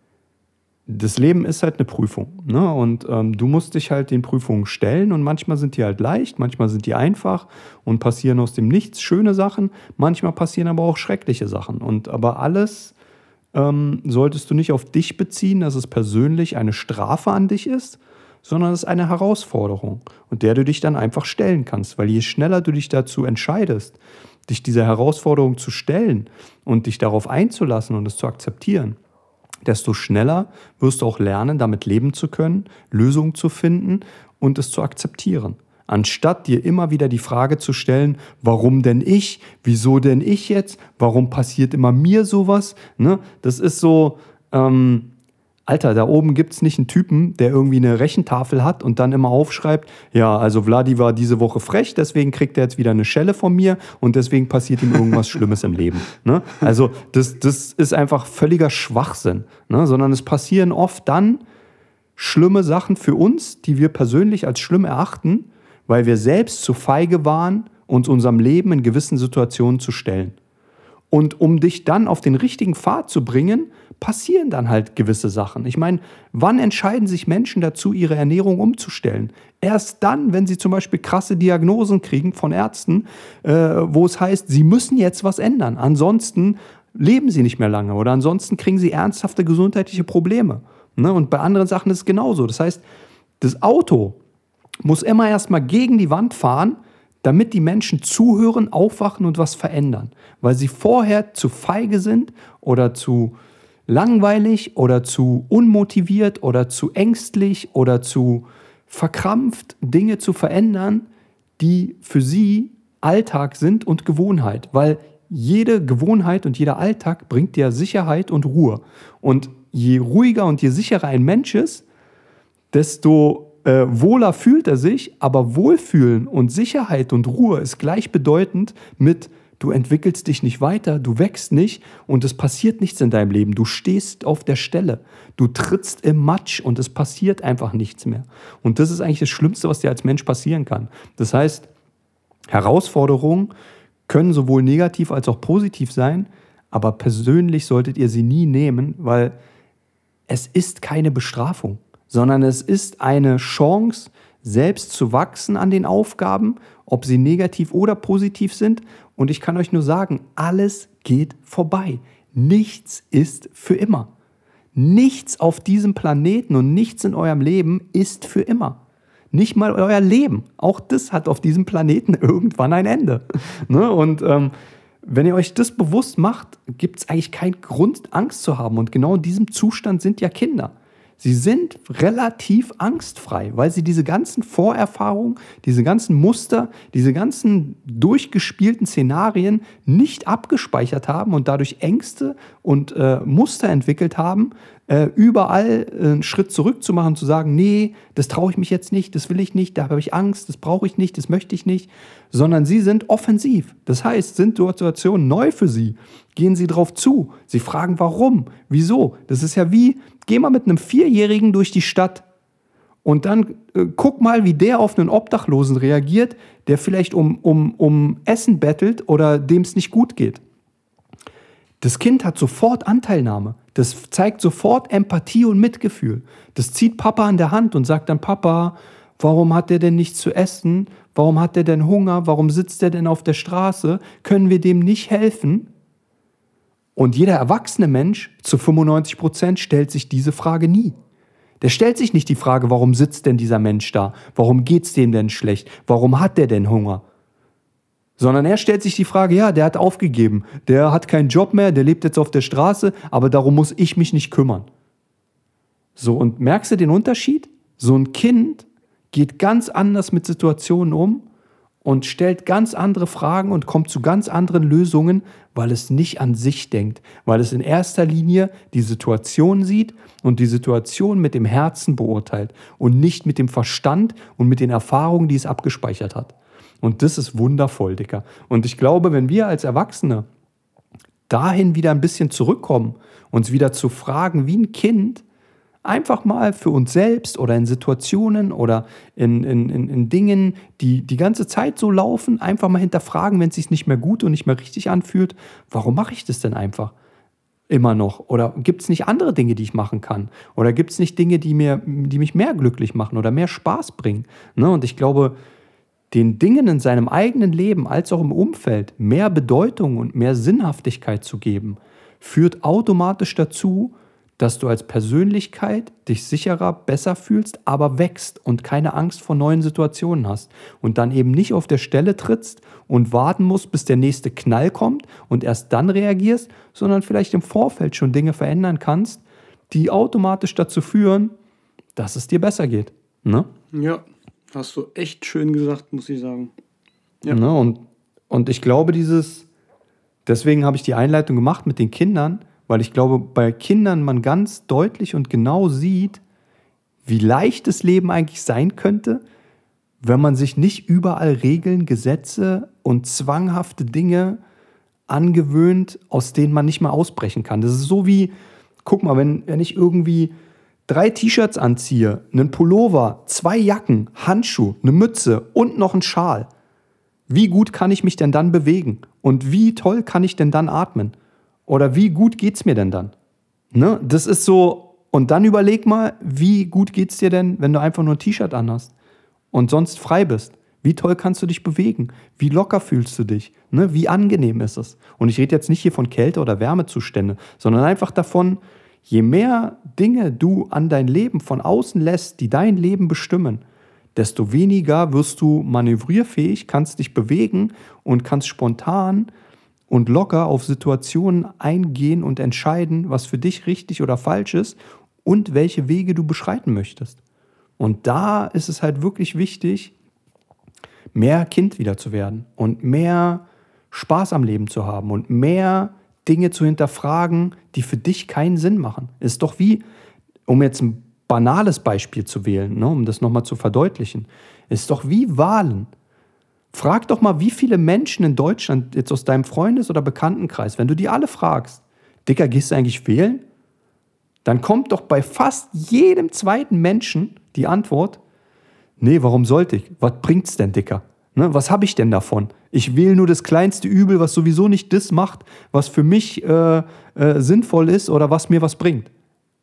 das Leben ist halt eine Prüfung. Ne? Und ähm, du musst dich halt den Prüfungen stellen und manchmal sind die halt leicht, manchmal sind die einfach und passieren aus dem Nichts schöne Sachen, manchmal passieren aber auch schreckliche Sachen. Und aber alles ähm, solltest du nicht auf dich beziehen, dass es persönlich eine Strafe an dich ist, sondern es ist eine Herausforderung und der du dich dann einfach stellen kannst. Weil je schneller du dich dazu entscheidest, dich dieser Herausforderung zu stellen und dich darauf einzulassen und es zu akzeptieren, desto schneller wirst du auch lernen, damit leben zu können, Lösungen zu finden und es zu akzeptieren. Anstatt dir immer wieder die Frage zu stellen, warum denn ich? Wieso denn ich jetzt? Warum passiert immer mir sowas? Ne? Das ist so, ähm, Alter, da oben gibt es nicht einen Typen, der irgendwie eine Rechentafel hat und dann immer aufschreibt, ja, also Vladi war diese Woche frech, deswegen kriegt er jetzt wieder eine Schelle von mir und deswegen passiert ihm irgendwas Schlimmes im Leben. Ne? Also das, das ist einfach völliger Schwachsinn, ne? Sondern es passieren oft dann schlimme Sachen für uns, die wir persönlich als schlimm erachten, weil wir selbst zu feige waren, uns unserem Leben in gewissen Situationen zu stellen. Und um dich dann auf den richtigen Pfad zu bringen, passieren dann halt gewisse Sachen. Ich meine, wann entscheiden sich Menschen dazu, ihre Ernährung umzustellen? Erst dann, wenn sie zum Beispiel krasse Diagnosen kriegen von Ärzten, äh, wo es heißt, sie müssen jetzt was ändern. Ansonsten leben sie nicht mehr lange oder ansonsten kriegen sie ernsthafte gesundheitliche Probleme. Ne? Und bei anderen Sachen ist es genauso. Das heißt, das Auto muss immer erstmal gegen die Wand fahren, damit die Menschen zuhören, aufwachen und was verändern. Weil sie vorher zu feige sind oder zu langweilig oder zu unmotiviert oder zu ängstlich oder zu verkrampft, Dinge zu verändern, die für sie Alltag sind und Gewohnheit. Weil jede Gewohnheit und jeder Alltag bringt dir Sicherheit und Ruhe. Und je ruhiger und je sicherer ein Mensch ist, desto Äh, wohler fühlt er sich, aber Wohlfühlen und Sicherheit und Ruhe ist gleichbedeutend mit, du entwickelst dich nicht weiter, du wächst nicht und es passiert nichts in deinem Leben. Du stehst auf der Stelle, du trittst im Matsch und es passiert einfach nichts mehr. Und das ist eigentlich das Schlimmste, was dir als Mensch passieren kann. Das heißt, Herausforderungen können sowohl negativ als auch positiv sein, aber persönlich solltet ihr sie nie nehmen, weil es ist keine Bestrafung, sondern es ist eine Chance, selbst zu wachsen an den Aufgaben, ob sie negativ oder positiv sind. Und ich kann euch nur sagen, alles geht vorbei. Nichts ist für immer. Nichts auf diesem Planeten und nichts in eurem Leben ist für immer. Nicht mal euer Leben. Auch das hat auf diesem Planeten irgendwann ein Ende. Ne? Und ähm, wenn ihr euch das bewusst macht, gibt es eigentlich keinen Grund, Angst zu haben. Und genau in diesem Zustand sind ja Kinder. Sie sind relativ angstfrei, weil sie diese ganzen Vorerfahrungen, diese ganzen Muster, diese ganzen durchgespielten Szenarien nicht abgespeichert haben und dadurch Ängste und äh, Muster entwickelt haben, äh, überall äh, einen Schritt zurück zu machen, zu sagen, nee, das traue ich mich jetzt nicht, das will ich nicht, da habe ich Angst, das brauche ich nicht, das möchte ich nicht, sondern sie sind offensiv. Das heißt, sind Situationen neu für sie, gehen sie drauf zu, sie fragen, warum, wieso. Das ist ja wie, geh mal mit einem Vierjährigen durch die Stadt und dann äh, guck mal, wie der auf einen Obdachlosen reagiert, der vielleicht um, um, um Essen bettelt oder dem es nicht gut geht. Das Kind hat sofort Anteilnahme. Das zeigt sofort Empathie und Mitgefühl. Das zieht Papa an der Hand und sagt dann, Papa, warum hat der denn nichts zu essen? Warum hat der denn Hunger? Warum sitzt der denn auf der Straße? Können wir dem nicht helfen? Und jeder erwachsene Mensch, zu fünfundneunzig Prozent, stellt sich diese Frage nie. Der stellt sich nicht die Frage, warum sitzt denn dieser Mensch da? Warum geht's dem denn schlecht? Warum hat der denn Hunger? Sondern er stellt sich die Frage, ja, der hat aufgegeben, der hat keinen Job mehr, der lebt jetzt auf der Straße, aber darum muss ich mich nicht kümmern. So, und merkst du den Unterschied? So ein Kind geht ganz anders mit Situationen um und stellt ganz andere Fragen und kommt zu ganz anderen Lösungen, weil es nicht an sich denkt, weil es in erster Linie die Situation sieht und die Situation mit dem Herzen beurteilt und nicht mit dem Verstand und mit den Erfahrungen, die es abgespeichert hat. Und das ist wundervoll, Dicker. Und ich glaube, wenn wir als Erwachsene dahin wieder ein bisschen zurückkommen, uns wieder zu fragen wie ein Kind, einfach mal für uns selbst oder in Situationen oder in, in, in, in Dingen, die die ganze Zeit so laufen, einfach mal hinterfragen, wenn es sich nicht mehr gut und nicht mehr richtig anfühlt, warum mache ich das denn einfach immer noch? Oder gibt es nicht andere Dinge, die ich machen kann? Oder gibt es nicht Dinge, die, mir, die mich mehr glücklich machen oder mehr Spaß bringen? Ne? Und ich glaube, den Dingen in seinem eigenen Leben als auch im Umfeld mehr Bedeutung und mehr Sinnhaftigkeit zu geben, führt automatisch dazu, dass du als Persönlichkeit dich sicherer, besser fühlst, aber wächst und keine Angst vor neuen Situationen hast und dann eben nicht auf der Stelle trittst und warten musst, bis der nächste Knall kommt und erst dann reagierst, sondern vielleicht im Vorfeld schon Dinge verändern kannst, die automatisch dazu führen, dass es dir besser geht. Ne? Ja, hast du echt schön gesagt, muss ich sagen. Ja. Ne? Und, und ich glaube, dieses, deswegen habe ich die Einleitung gemacht mit den Kindern, weil ich glaube, bei Kindern man ganz deutlich und genau sieht, wie leicht das Leben eigentlich sein könnte, wenn man sich nicht überall Regeln, Gesetze und zwanghafte Dinge angewöhnt, aus denen man nicht mehr ausbrechen kann. Das ist so wie, guck mal, wenn, wenn ich irgendwie drei T-Shirts anziehe, einen Pullover, zwei Jacken, Handschuhe, eine Mütze und noch einen Schal, wie gut kann ich mich denn dann bewegen? Und wie toll kann ich denn dann atmen? Oder wie gut geht's mir denn dann? Ne? Das ist so, und dann überleg mal, wie gut geht's dir denn, wenn du einfach nur ein T-Shirt anhast und sonst frei bist? Wie toll kannst du dich bewegen? Wie locker fühlst du dich? Ne? Wie angenehm ist es? Und ich rede jetzt nicht hier von Kälte- oder Wärmezustände, sondern einfach davon, je mehr Dinge du an dein Leben von außen lässt, die dein Leben bestimmen, desto weniger wirst du manövrierfähig, kannst dich bewegen und kannst spontan und locker auf Situationen eingehen und entscheiden, was für dich richtig oder falsch ist und welche Wege du beschreiten möchtest. Und da ist es halt wirklich wichtig, mehr Kind wieder zu werden und mehr Spaß am Leben zu haben und mehr Dinge zu hinterfragen, die für dich keinen Sinn machen. Ist doch wie, um jetzt ein banales Beispiel zu wählen, ne, um das nochmal zu verdeutlichen, ist doch wie Wahlen. Frag doch mal, wie viele Menschen in Deutschland, jetzt aus deinem Freundes- oder Bekanntenkreis, wenn du die alle fragst, Dicker, gehst du eigentlich wählen? Dann kommt doch bei fast jedem zweiten Menschen die Antwort, nee, warum sollte ich? Was bringt's denn, Dicker? Ne, was habe ich denn davon? Ich wähle nur das kleinste Übel, was sowieso nicht das macht, was für mich äh, äh, sinnvoll ist oder was mir was bringt.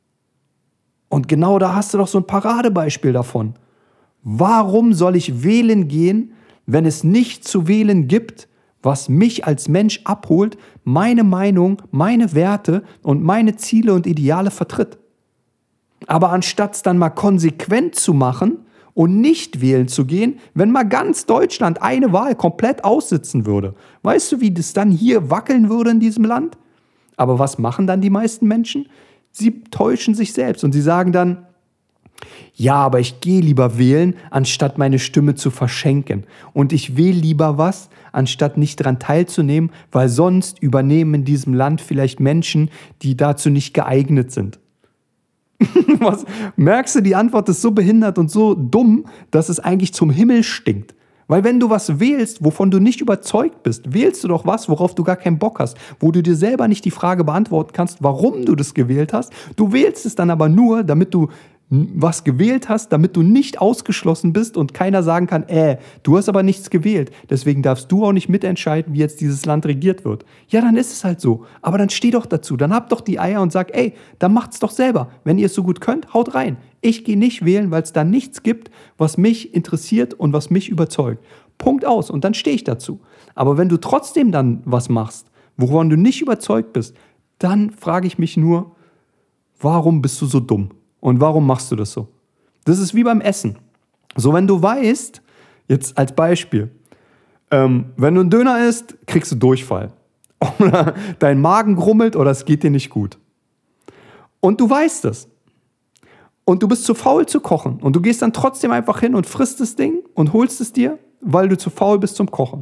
Und genau da hast du doch so ein Paradebeispiel davon. Warum soll ich wählen gehen, wenn es nicht zu wählen gibt, was mich als Mensch abholt, meine Meinung, meine Werte und meine Ziele und Ideale vertritt? Aber anstatt es dann mal konsequent zu machen und nicht wählen zu gehen, wenn mal ganz Deutschland eine Wahl komplett aussitzen würde, weißt du, wie das dann hier wackeln würde in diesem Land? Aber was machen dann die meisten Menschen? Sie täuschen sich selbst und sie sagen dann, ja, aber ich gehe lieber wählen, anstatt meine Stimme zu verschenken. Und ich wähle lieber was, anstatt nicht daran teilzunehmen, weil sonst übernehmen in diesem Land vielleicht Menschen, die dazu nicht geeignet sind. Was? Merkst du, die Antwort ist so behindert und so dumm, dass es eigentlich zum Himmel stinkt. Weil wenn du was wählst, wovon du nicht überzeugt bist, wählst du doch was, worauf du gar keinen Bock hast, wo du dir selber nicht die Frage beantworten kannst, warum du das gewählt hast. Du wählst es dann aber nur, damit du was gewählt hast, damit du nicht ausgeschlossen bist und keiner sagen kann, äh, du hast aber nichts gewählt, deswegen darfst du auch nicht mitentscheiden, wie jetzt dieses Land regiert wird. Ja, dann ist es halt so. Aber dann steh doch dazu, dann habt doch die Eier und sag, ey, dann macht's doch selber. Wenn ihr es so gut könnt, haut rein. Ich gehe nicht wählen, weil es da nichts gibt, was mich interessiert und was mich überzeugt. Punkt aus. Und dann stehe ich dazu. Aber wenn du trotzdem dann was machst, wovon du nicht überzeugt bist, dann frage ich mich nur, warum bist du so dumm? Und warum machst du das so? Das ist wie beim Essen. So, wenn du weißt, jetzt als Beispiel, ähm, wenn du einen Döner isst, kriegst du Durchfall. Oder dein Magen grummelt oder es geht dir nicht gut. Und du weißt es. Und du bist zu faul zu kochen. Und du gehst dann trotzdem einfach hin und frisst das Ding und holst es dir, weil du zu faul bist zum Kochen.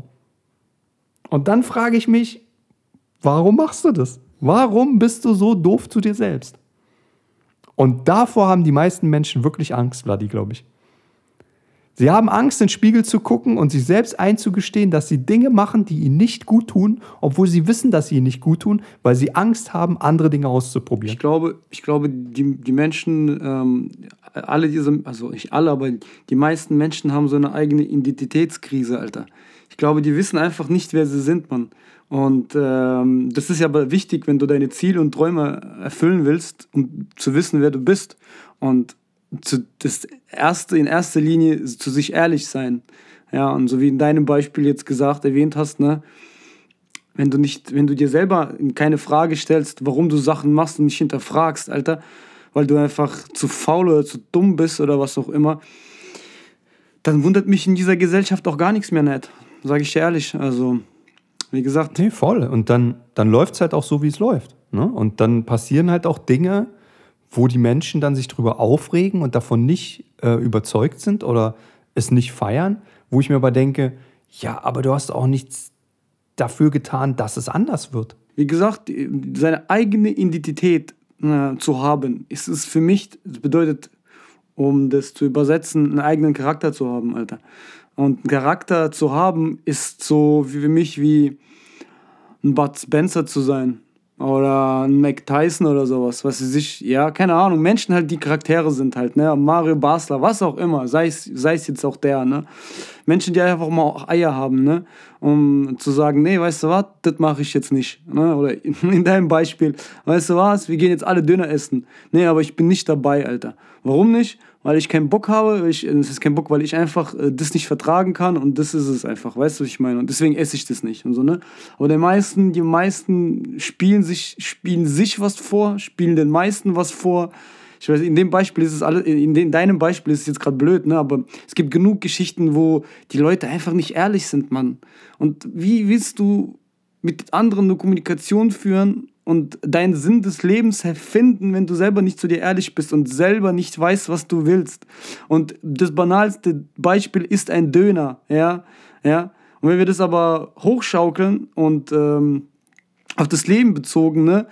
Und dann frage ich mich, warum machst du das? Warum bist du so doof zu dir selbst? Und davor haben die meisten Menschen wirklich Angst, Vladi, glaube ich. Sie haben Angst, in den Spiegel zu gucken und sich selbst einzugestehen, dass sie Dinge machen, die ihnen nicht gut tun, obwohl sie wissen, dass sie ihnen nicht gut tun, weil sie Angst haben, andere Dinge auszuprobieren. Ich glaube, ich glaube die, die Menschen, ähm, alle diese, also nicht alle, aber die meisten Menschen haben so eine eigene Identitätskrise, Alter. Ich glaube, die wissen einfach nicht, wer sie sind, Mann. Und ähm, das ist ja aber wichtig, wenn du deine Ziele und Träume erfüllen willst, um zu wissen, wer du bist. Und zu, das erste, in erster Linie zu sich ehrlich sein. Ja, und so wie in deinem Beispiel jetzt gesagt, erwähnt hast, ne, wenn du nicht, wenn du dir selber keine Frage stellst, warum du Sachen machst und nicht hinterfragst, Alter, weil du einfach zu faul oder zu dumm bist oder was auch immer, dann wundert mich in dieser Gesellschaft auch gar nichts mehr nicht. Sage ich dir ehrlich. Also, wie gesagt. Nee, voll. Und dann, dann läuft es halt auch so, wie es läuft. Ne? Und dann passieren halt auch Dinge, wo die Menschen dann sich drüber aufregen und davon nicht äh, überzeugt sind oder es nicht feiern, wo ich mir aber denke, ja, aber du hast auch nichts dafür getan, dass es anders wird. Wie gesagt, seine eigene Identität äh, zu haben, ist es für mich, das bedeutet, um das zu übersetzen, einen eigenen Charakter zu haben, Alter. Und einen Charakter zu haben, ist so wie für mich wie ein Bud Spencer zu sein. Oder ein Mike Tyson oder sowas, was sie sich, ja, keine Ahnung, Menschen halt, die Charaktere sind halt, ne, Mario Basler, was auch immer, sei es, sei es jetzt auch der, ne, Menschen, die einfach mal auch Eier haben, ne, um zu sagen, nee, weißt du was, das mache ich jetzt nicht, ne, oder in deinem Beispiel, weißt du was, wir gehen jetzt alle Döner essen, nee, aber ich bin nicht dabei, Alter, warum nicht? Weil ich keinen Bock habe, ich, das ist kein Bock, weil ich einfach äh, das nicht vertragen kann und das ist es einfach, weißt du, was ich meine? Und deswegen esse ich das nicht und so, ne? Aber die meisten, die meisten spielen sich, spielen sich was vor, spielen den meisten was vor. Ich weiß, in dem Beispiel ist es alle, in, in deinem Beispiel ist es jetzt gerade blöd, ne? Aber es gibt genug Geschichten, wo die Leute einfach nicht ehrlich sind, Mann. Und wie willst du mit anderen eine Kommunikation führen und deinen Sinn des Lebens finden, wenn du selber nicht zu dir ehrlich bist und selber nicht weißt, was du willst? Und das banalste Beispiel ist ein Döner, ja, ja. Und wenn wir das aber hochschaukeln und ähm, auf das Leben bezogen, ne,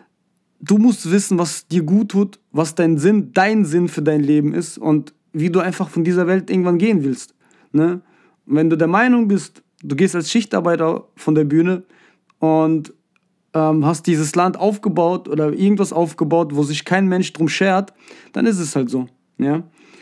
du musst wissen, was dir gut tut, was dein Sinn, dein Sinn für dein Leben ist und wie du einfach von dieser Welt irgendwann gehen willst, ne? Und wenn du der Meinung bist, du gehst als Schichtarbeiter von der Bühne und hast dieses Land aufgebaut oder irgendwas aufgebaut, wo sich kein Mensch drum schert, dann ist es halt so. Ja?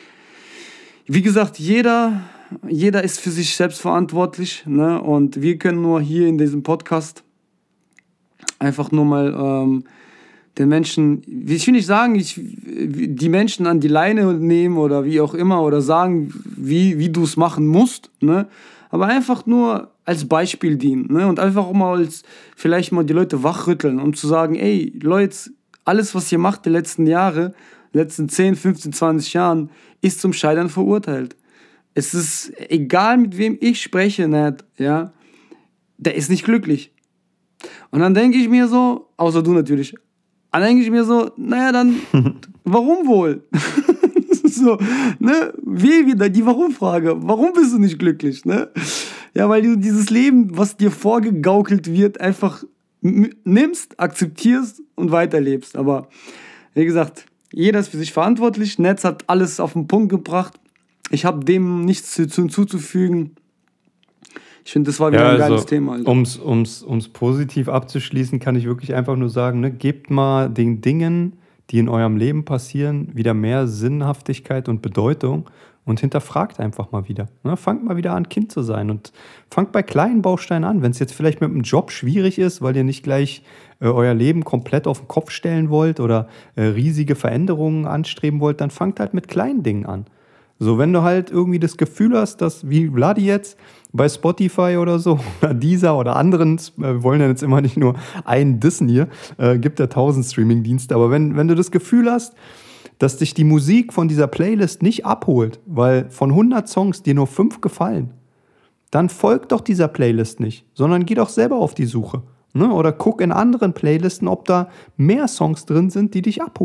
Wie gesagt, jeder, jeder ist für sich selbst verantwortlich, ne? Und wir können nur hier in diesem Podcast einfach nur mal ähm, den Menschen, ich will nicht sagen, ich, die Menschen an die Leine nehmen oder wie auch immer oder sagen, wie, wie du es machen musst, ne? Aber einfach nur als Beispiel dienen, ne? Und einfach auch mal als, vielleicht mal die Leute wachrütteln, um zu sagen, ey, Leute, alles, was ihr macht die letzten Jahre, letzten zehn, fünfzehn, zwanzig Jahren, ist zum Scheitern verurteilt. Es ist egal, mit wem ich spreche, nicht, ja, der ist nicht glücklich. Und dann denke ich mir so, außer du natürlich, dann denke ich mir so, naja, dann, warum wohl? So, ne, wie wieder die Warum-Frage. Warum bist du nicht glücklich, ne? Ja, weil du dieses Leben, was dir vorgegaukelt wird, einfach m- nimmst, akzeptierst und weiterlebst. Aber wie gesagt, jeder ist für sich verantwortlich. Netz hat alles auf den Punkt gebracht. Ich habe dem nichts hinzuzufügen. Ich finde, das war wieder ja, ein geiles also, Thema. Um es um's, um's positiv abzuschließen, kann ich wirklich einfach nur sagen, ne, gebt mal den Dingen, die in eurem Leben passieren, wieder mehr Sinnhaftigkeit und Bedeutung und hinterfragt einfach mal wieder. Ne? Fangt mal wieder an, Kind zu sein und fangt bei kleinen Bausteinen an. Wenn es jetzt vielleicht mit einem Job schwierig ist, weil ihr nicht gleich äh, euer Leben komplett auf den Kopf stellen wollt oder äh, riesige Veränderungen anstreben wollt, dann fangt halt mit kleinen Dingen an. So, wenn du halt irgendwie das Gefühl hast, dass, wie Vladi jetzt, bei Spotify oder so, oder Deezer oder anderen, wir wollen ja jetzt immer nicht nur einen dissen hier, äh, gibt ja tausend Streaming-Dienste, aber wenn, wenn du das Gefühl hast, dass dich die Musik von dieser Playlist nicht abholt, weil von hundert Songs dir nur fünf gefallen, dann folg doch dieser Playlist nicht, sondern geh doch selber auf die Suche. Ne? Oder guck in anderen Playlisten, ob da mehr Songs drin sind, die dich abholen.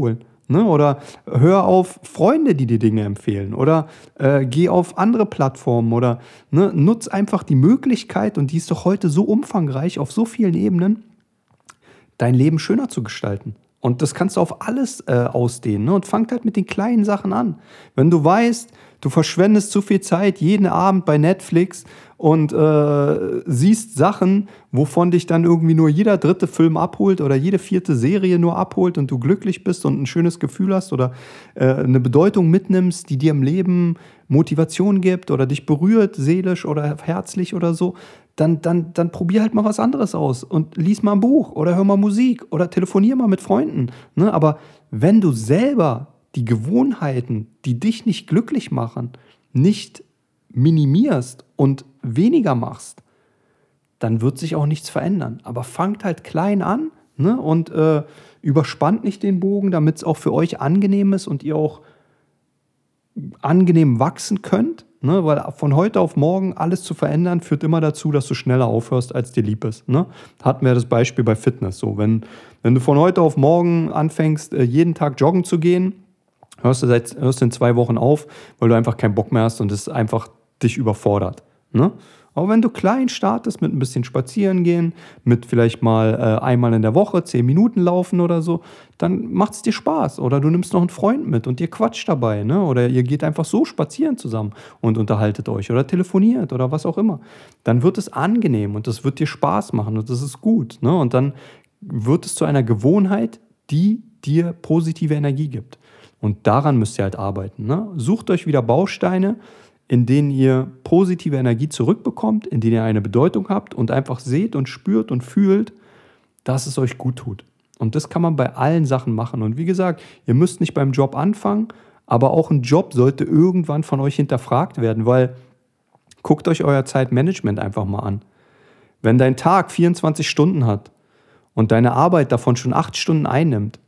Ne? Oder hör auf Freunde, die dir Dinge empfehlen. Oder äh, geh auf andere Plattformen. Oder ne, nutz einfach die Möglichkeit, und die ist doch heute so umfangreich auf so vielen Ebenen, dein Leben schöner zu gestalten. Und das kannst du auf alles äh, ausdehnen. Ne? Und fang halt mit den kleinen Sachen an. Wenn du weißt, du verschwendest zu viel Zeit jeden Abend bei Netflix und äh, siehst Sachen, wovon dich dann irgendwie nur jeder dritte Film abholt oder jede vierte Serie nur abholt und du glücklich bist und ein schönes Gefühl hast oder äh, eine Bedeutung mitnimmst, die dir im Leben Motivation gibt oder dich berührt, seelisch oder herzlich oder so, dann, dann, dann probier halt mal was anderes aus und lies mal ein Buch oder hör mal Musik oder telefonier mal mit Freunden. Ne? Aber wenn du selber die Gewohnheiten, die dich nicht glücklich machen, nicht minimierst und weniger machst, dann wird sich auch nichts verändern. Aber fangt halt klein an, ne? Und äh, überspannt nicht den Bogen, damit es auch für euch angenehm ist und ihr auch angenehm wachsen könnt. Ne? Weil von heute auf morgen alles zu verändern, führt immer dazu, dass du schneller aufhörst, als dir lieb ist. Ne? Hatten wir das Beispiel bei Fitness. So, wenn, wenn du von heute auf morgen anfängst, jeden Tag joggen zu gehen, hörst du, seit, hörst du in zwei Wochen auf, weil du einfach keinen Bock mehr hast und es einfach dich überfordert. Ne? Aber wenn du klein startest mit ein bisschen spazieren gehen, mit vielleicht mal äh, einmal in der Woche zehn Minuten laufen oder so, dann macht es dir Spaß. Oder du nimmst noch einen Freund mit und ihr quatscht dabei. Ne? Oder ihr geht einfach so spazieren zusammen und unterhaltet euch oder telefoniert oder was auch immer. Dann wird es angenehm und das wird dir Spaß machen und das ist gut. Ne? Und dann wird es zu einer Gewohnheit, die dir positive Energie gibt. Und daran müsst ihr halt arbeiten. Ne? Sucht euch wieder Bausteine, in denen ihr positive Energie zurückbekommt, in denen ihr eine Bedeutung habt und einfach seht und spürt und fühlt, dass es euch gut tut. Und das kann man bei allen Sachen machen. Und wie gesagt, ihr müsst nicht beim Job anfangen, aber auch ein Job sollte irgendwann von euch hinterfragt werden, weil guckt euch euer Zeitmanagement einfach mal an. Wenn dein Tag vierundzwanzig Stunden hat und deine Arbeit davon schon acht Stunden einnimmt,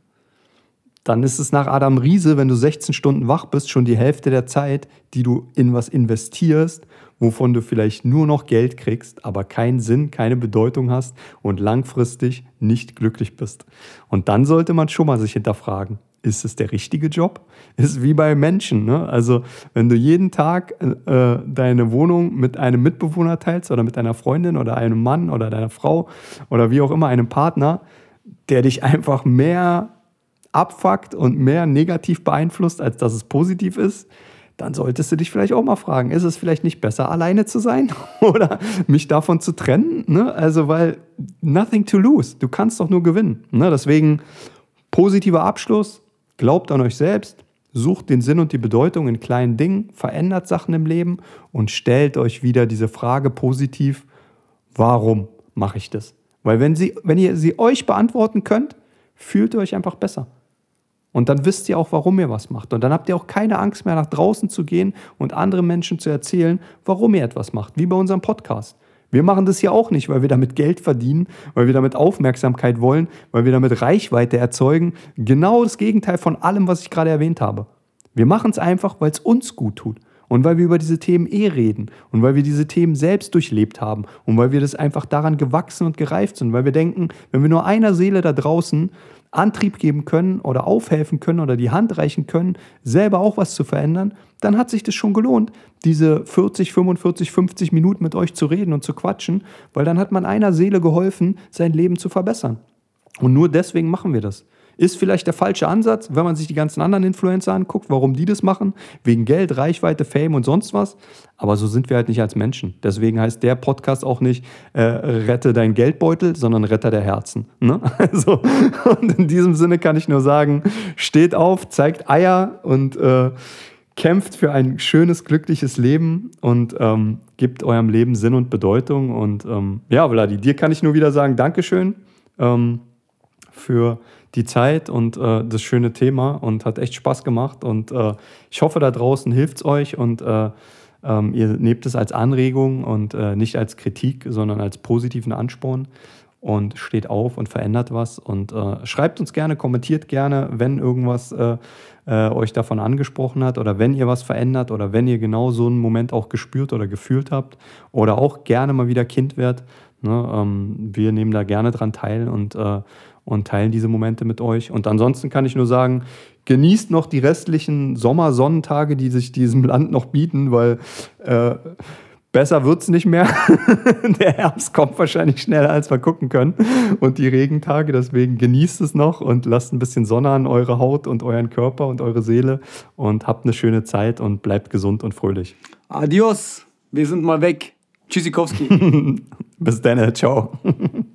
dann ist es nach Adam Riese, wenn du sechzehn Stunden wach bist, schon die Hälfte der Zeit, die du in was investierst, wovon du vielleicht nur noch Geld kriegst, aber keinen Sinn, keine Bedeutung hast und langfristig nicht glücklich bist. Und dann sollte man schon mal sich hinterfragen, ist es der richtige Job? Ist wie bei Menschen. Ne? Also wenn du jeden Tag äh, deine Wohnung mit einem Mitbewohner teilst oder mit deiner Freundin oder einem Mann oder deiner Frau oder wie auch immer, einem Partner, der dich einfach mehr abfuckt und mehr negativ beeinflusst, als dass es positiv ist, dann solltest du dich vielleicht auch mal fragen, ist es vielleicht nicht besser, alleine zu sein oder mich davon zu trennen? Ne? Also, weil nothing to lose, du kannst doch nur gewinnen. Ne? Deswegen positiver Abschluss, glaubt an euch selbst, sucht den Sinn und die Bedeutung in kleinen Dingen, verändert Sachen im Leben und stellt euch wieder diese Frage positiv, warum mache ich das? Weil wenn, sie, wenn ihr sie euch beantworten könnt, fühlt ihr euch einfach besser. Und dann wisst ihr auch, warum ihr was macht. Und dann habt ihr auch keine Angst mehr, nach draußen zu gehen und anderen Menschen zu erzählen, warum ihr etwas macht. Wie bei unserem Podcast. Wir machen das ja auch nicht, weil wir damit Geld verdienen, weil wir damit Aufmerksamkeit wollen, weil wir damit Reichweite erzeugen. Genau das Gegenteil von allem, was ich gerade erwähnt habe. Wir machen es einfach, weil es uns gut tut. Und weil wir über diese Themen eh reden. Und weil wir diese Themen selbst durchlebt haben. Und weil wir das einfach daran gewachsen und gereift sind. Weil wir denken, wenn wir nur einer Seele da draußen Antrieb geben können oder aufhelfen können oder die Hand reichen können, selber auch was zu verändern, dann hat sich das schon gelohnt, diese vierzig, fünfundvierzig, fünfzig Minuten mit euch zu reden und zu quatschen, weil dann hat man einer Seele geholfen, sein Leben zu verbessern. Und nur deswegen machen wir das. Ist vielleicht der falsche Ansatz, wenn man sich die ganzen anderen Influencer anguckt, warum die das machen, wegen Geld, Reichweite, Fame und sonst was. Aber so sind wir halt nicht als Menschen. Deswegen heißt der Podcast auch nicht äh, Rette dein Geldbeutel, sondern Retter der Herzen. Ne? Also, und in diesem Sinne kann ich nur sagen, steht auf, zeigt Eier und äh, kämpft für ein schönes, glückliches Leben und ähm, gibt eurem Leben Sinn und Bedeutung. Und ähm, ja, Vladi, dir kann ich nur wieder sagen, Dankeschön ähm, für die Zeit und äh, das schöne Thema und hat echt Spaß gemacht und äh, ich hoffe, da draußen hilft es euch und äh, ähm, ihr nehmt es als Anregung und äh, nicht als Kritik, sondern als positiven Ansporn und steht auf und verändert was und äh, schreibt uns gerne, kommentiert gerne, wenn irgendwas äh, äh, euch davon angesprochen hat oder wenn ihr was verändert oder wenn ihr genau so einen Moment auch gespürt oder gefühlt habt oder auch gerne mal wieder Kind werdet. Ne, ähm, wir nehmen da gerne dran teil und, äh, und teilen diese Momente mit euch. Und ansonsten kann ich nur sagen, genießt noch die restlichen Sommersonnentage, die sich diesem Land noch bieten, weil äh, besser wird es nicht mehr. Der Herbst kommt wahrscheinlich schneller, als wir gucken können. Und die Regentage, deswegen genießt es noch und lasst ein bisschen Sonne an eure Haut und euren Körper und eure Seele und habt eine schöne Zeit und bleibt gesund und fröhlich. Adios, wir sind mal weg. Tschüssikowski. Bis dann, ciao.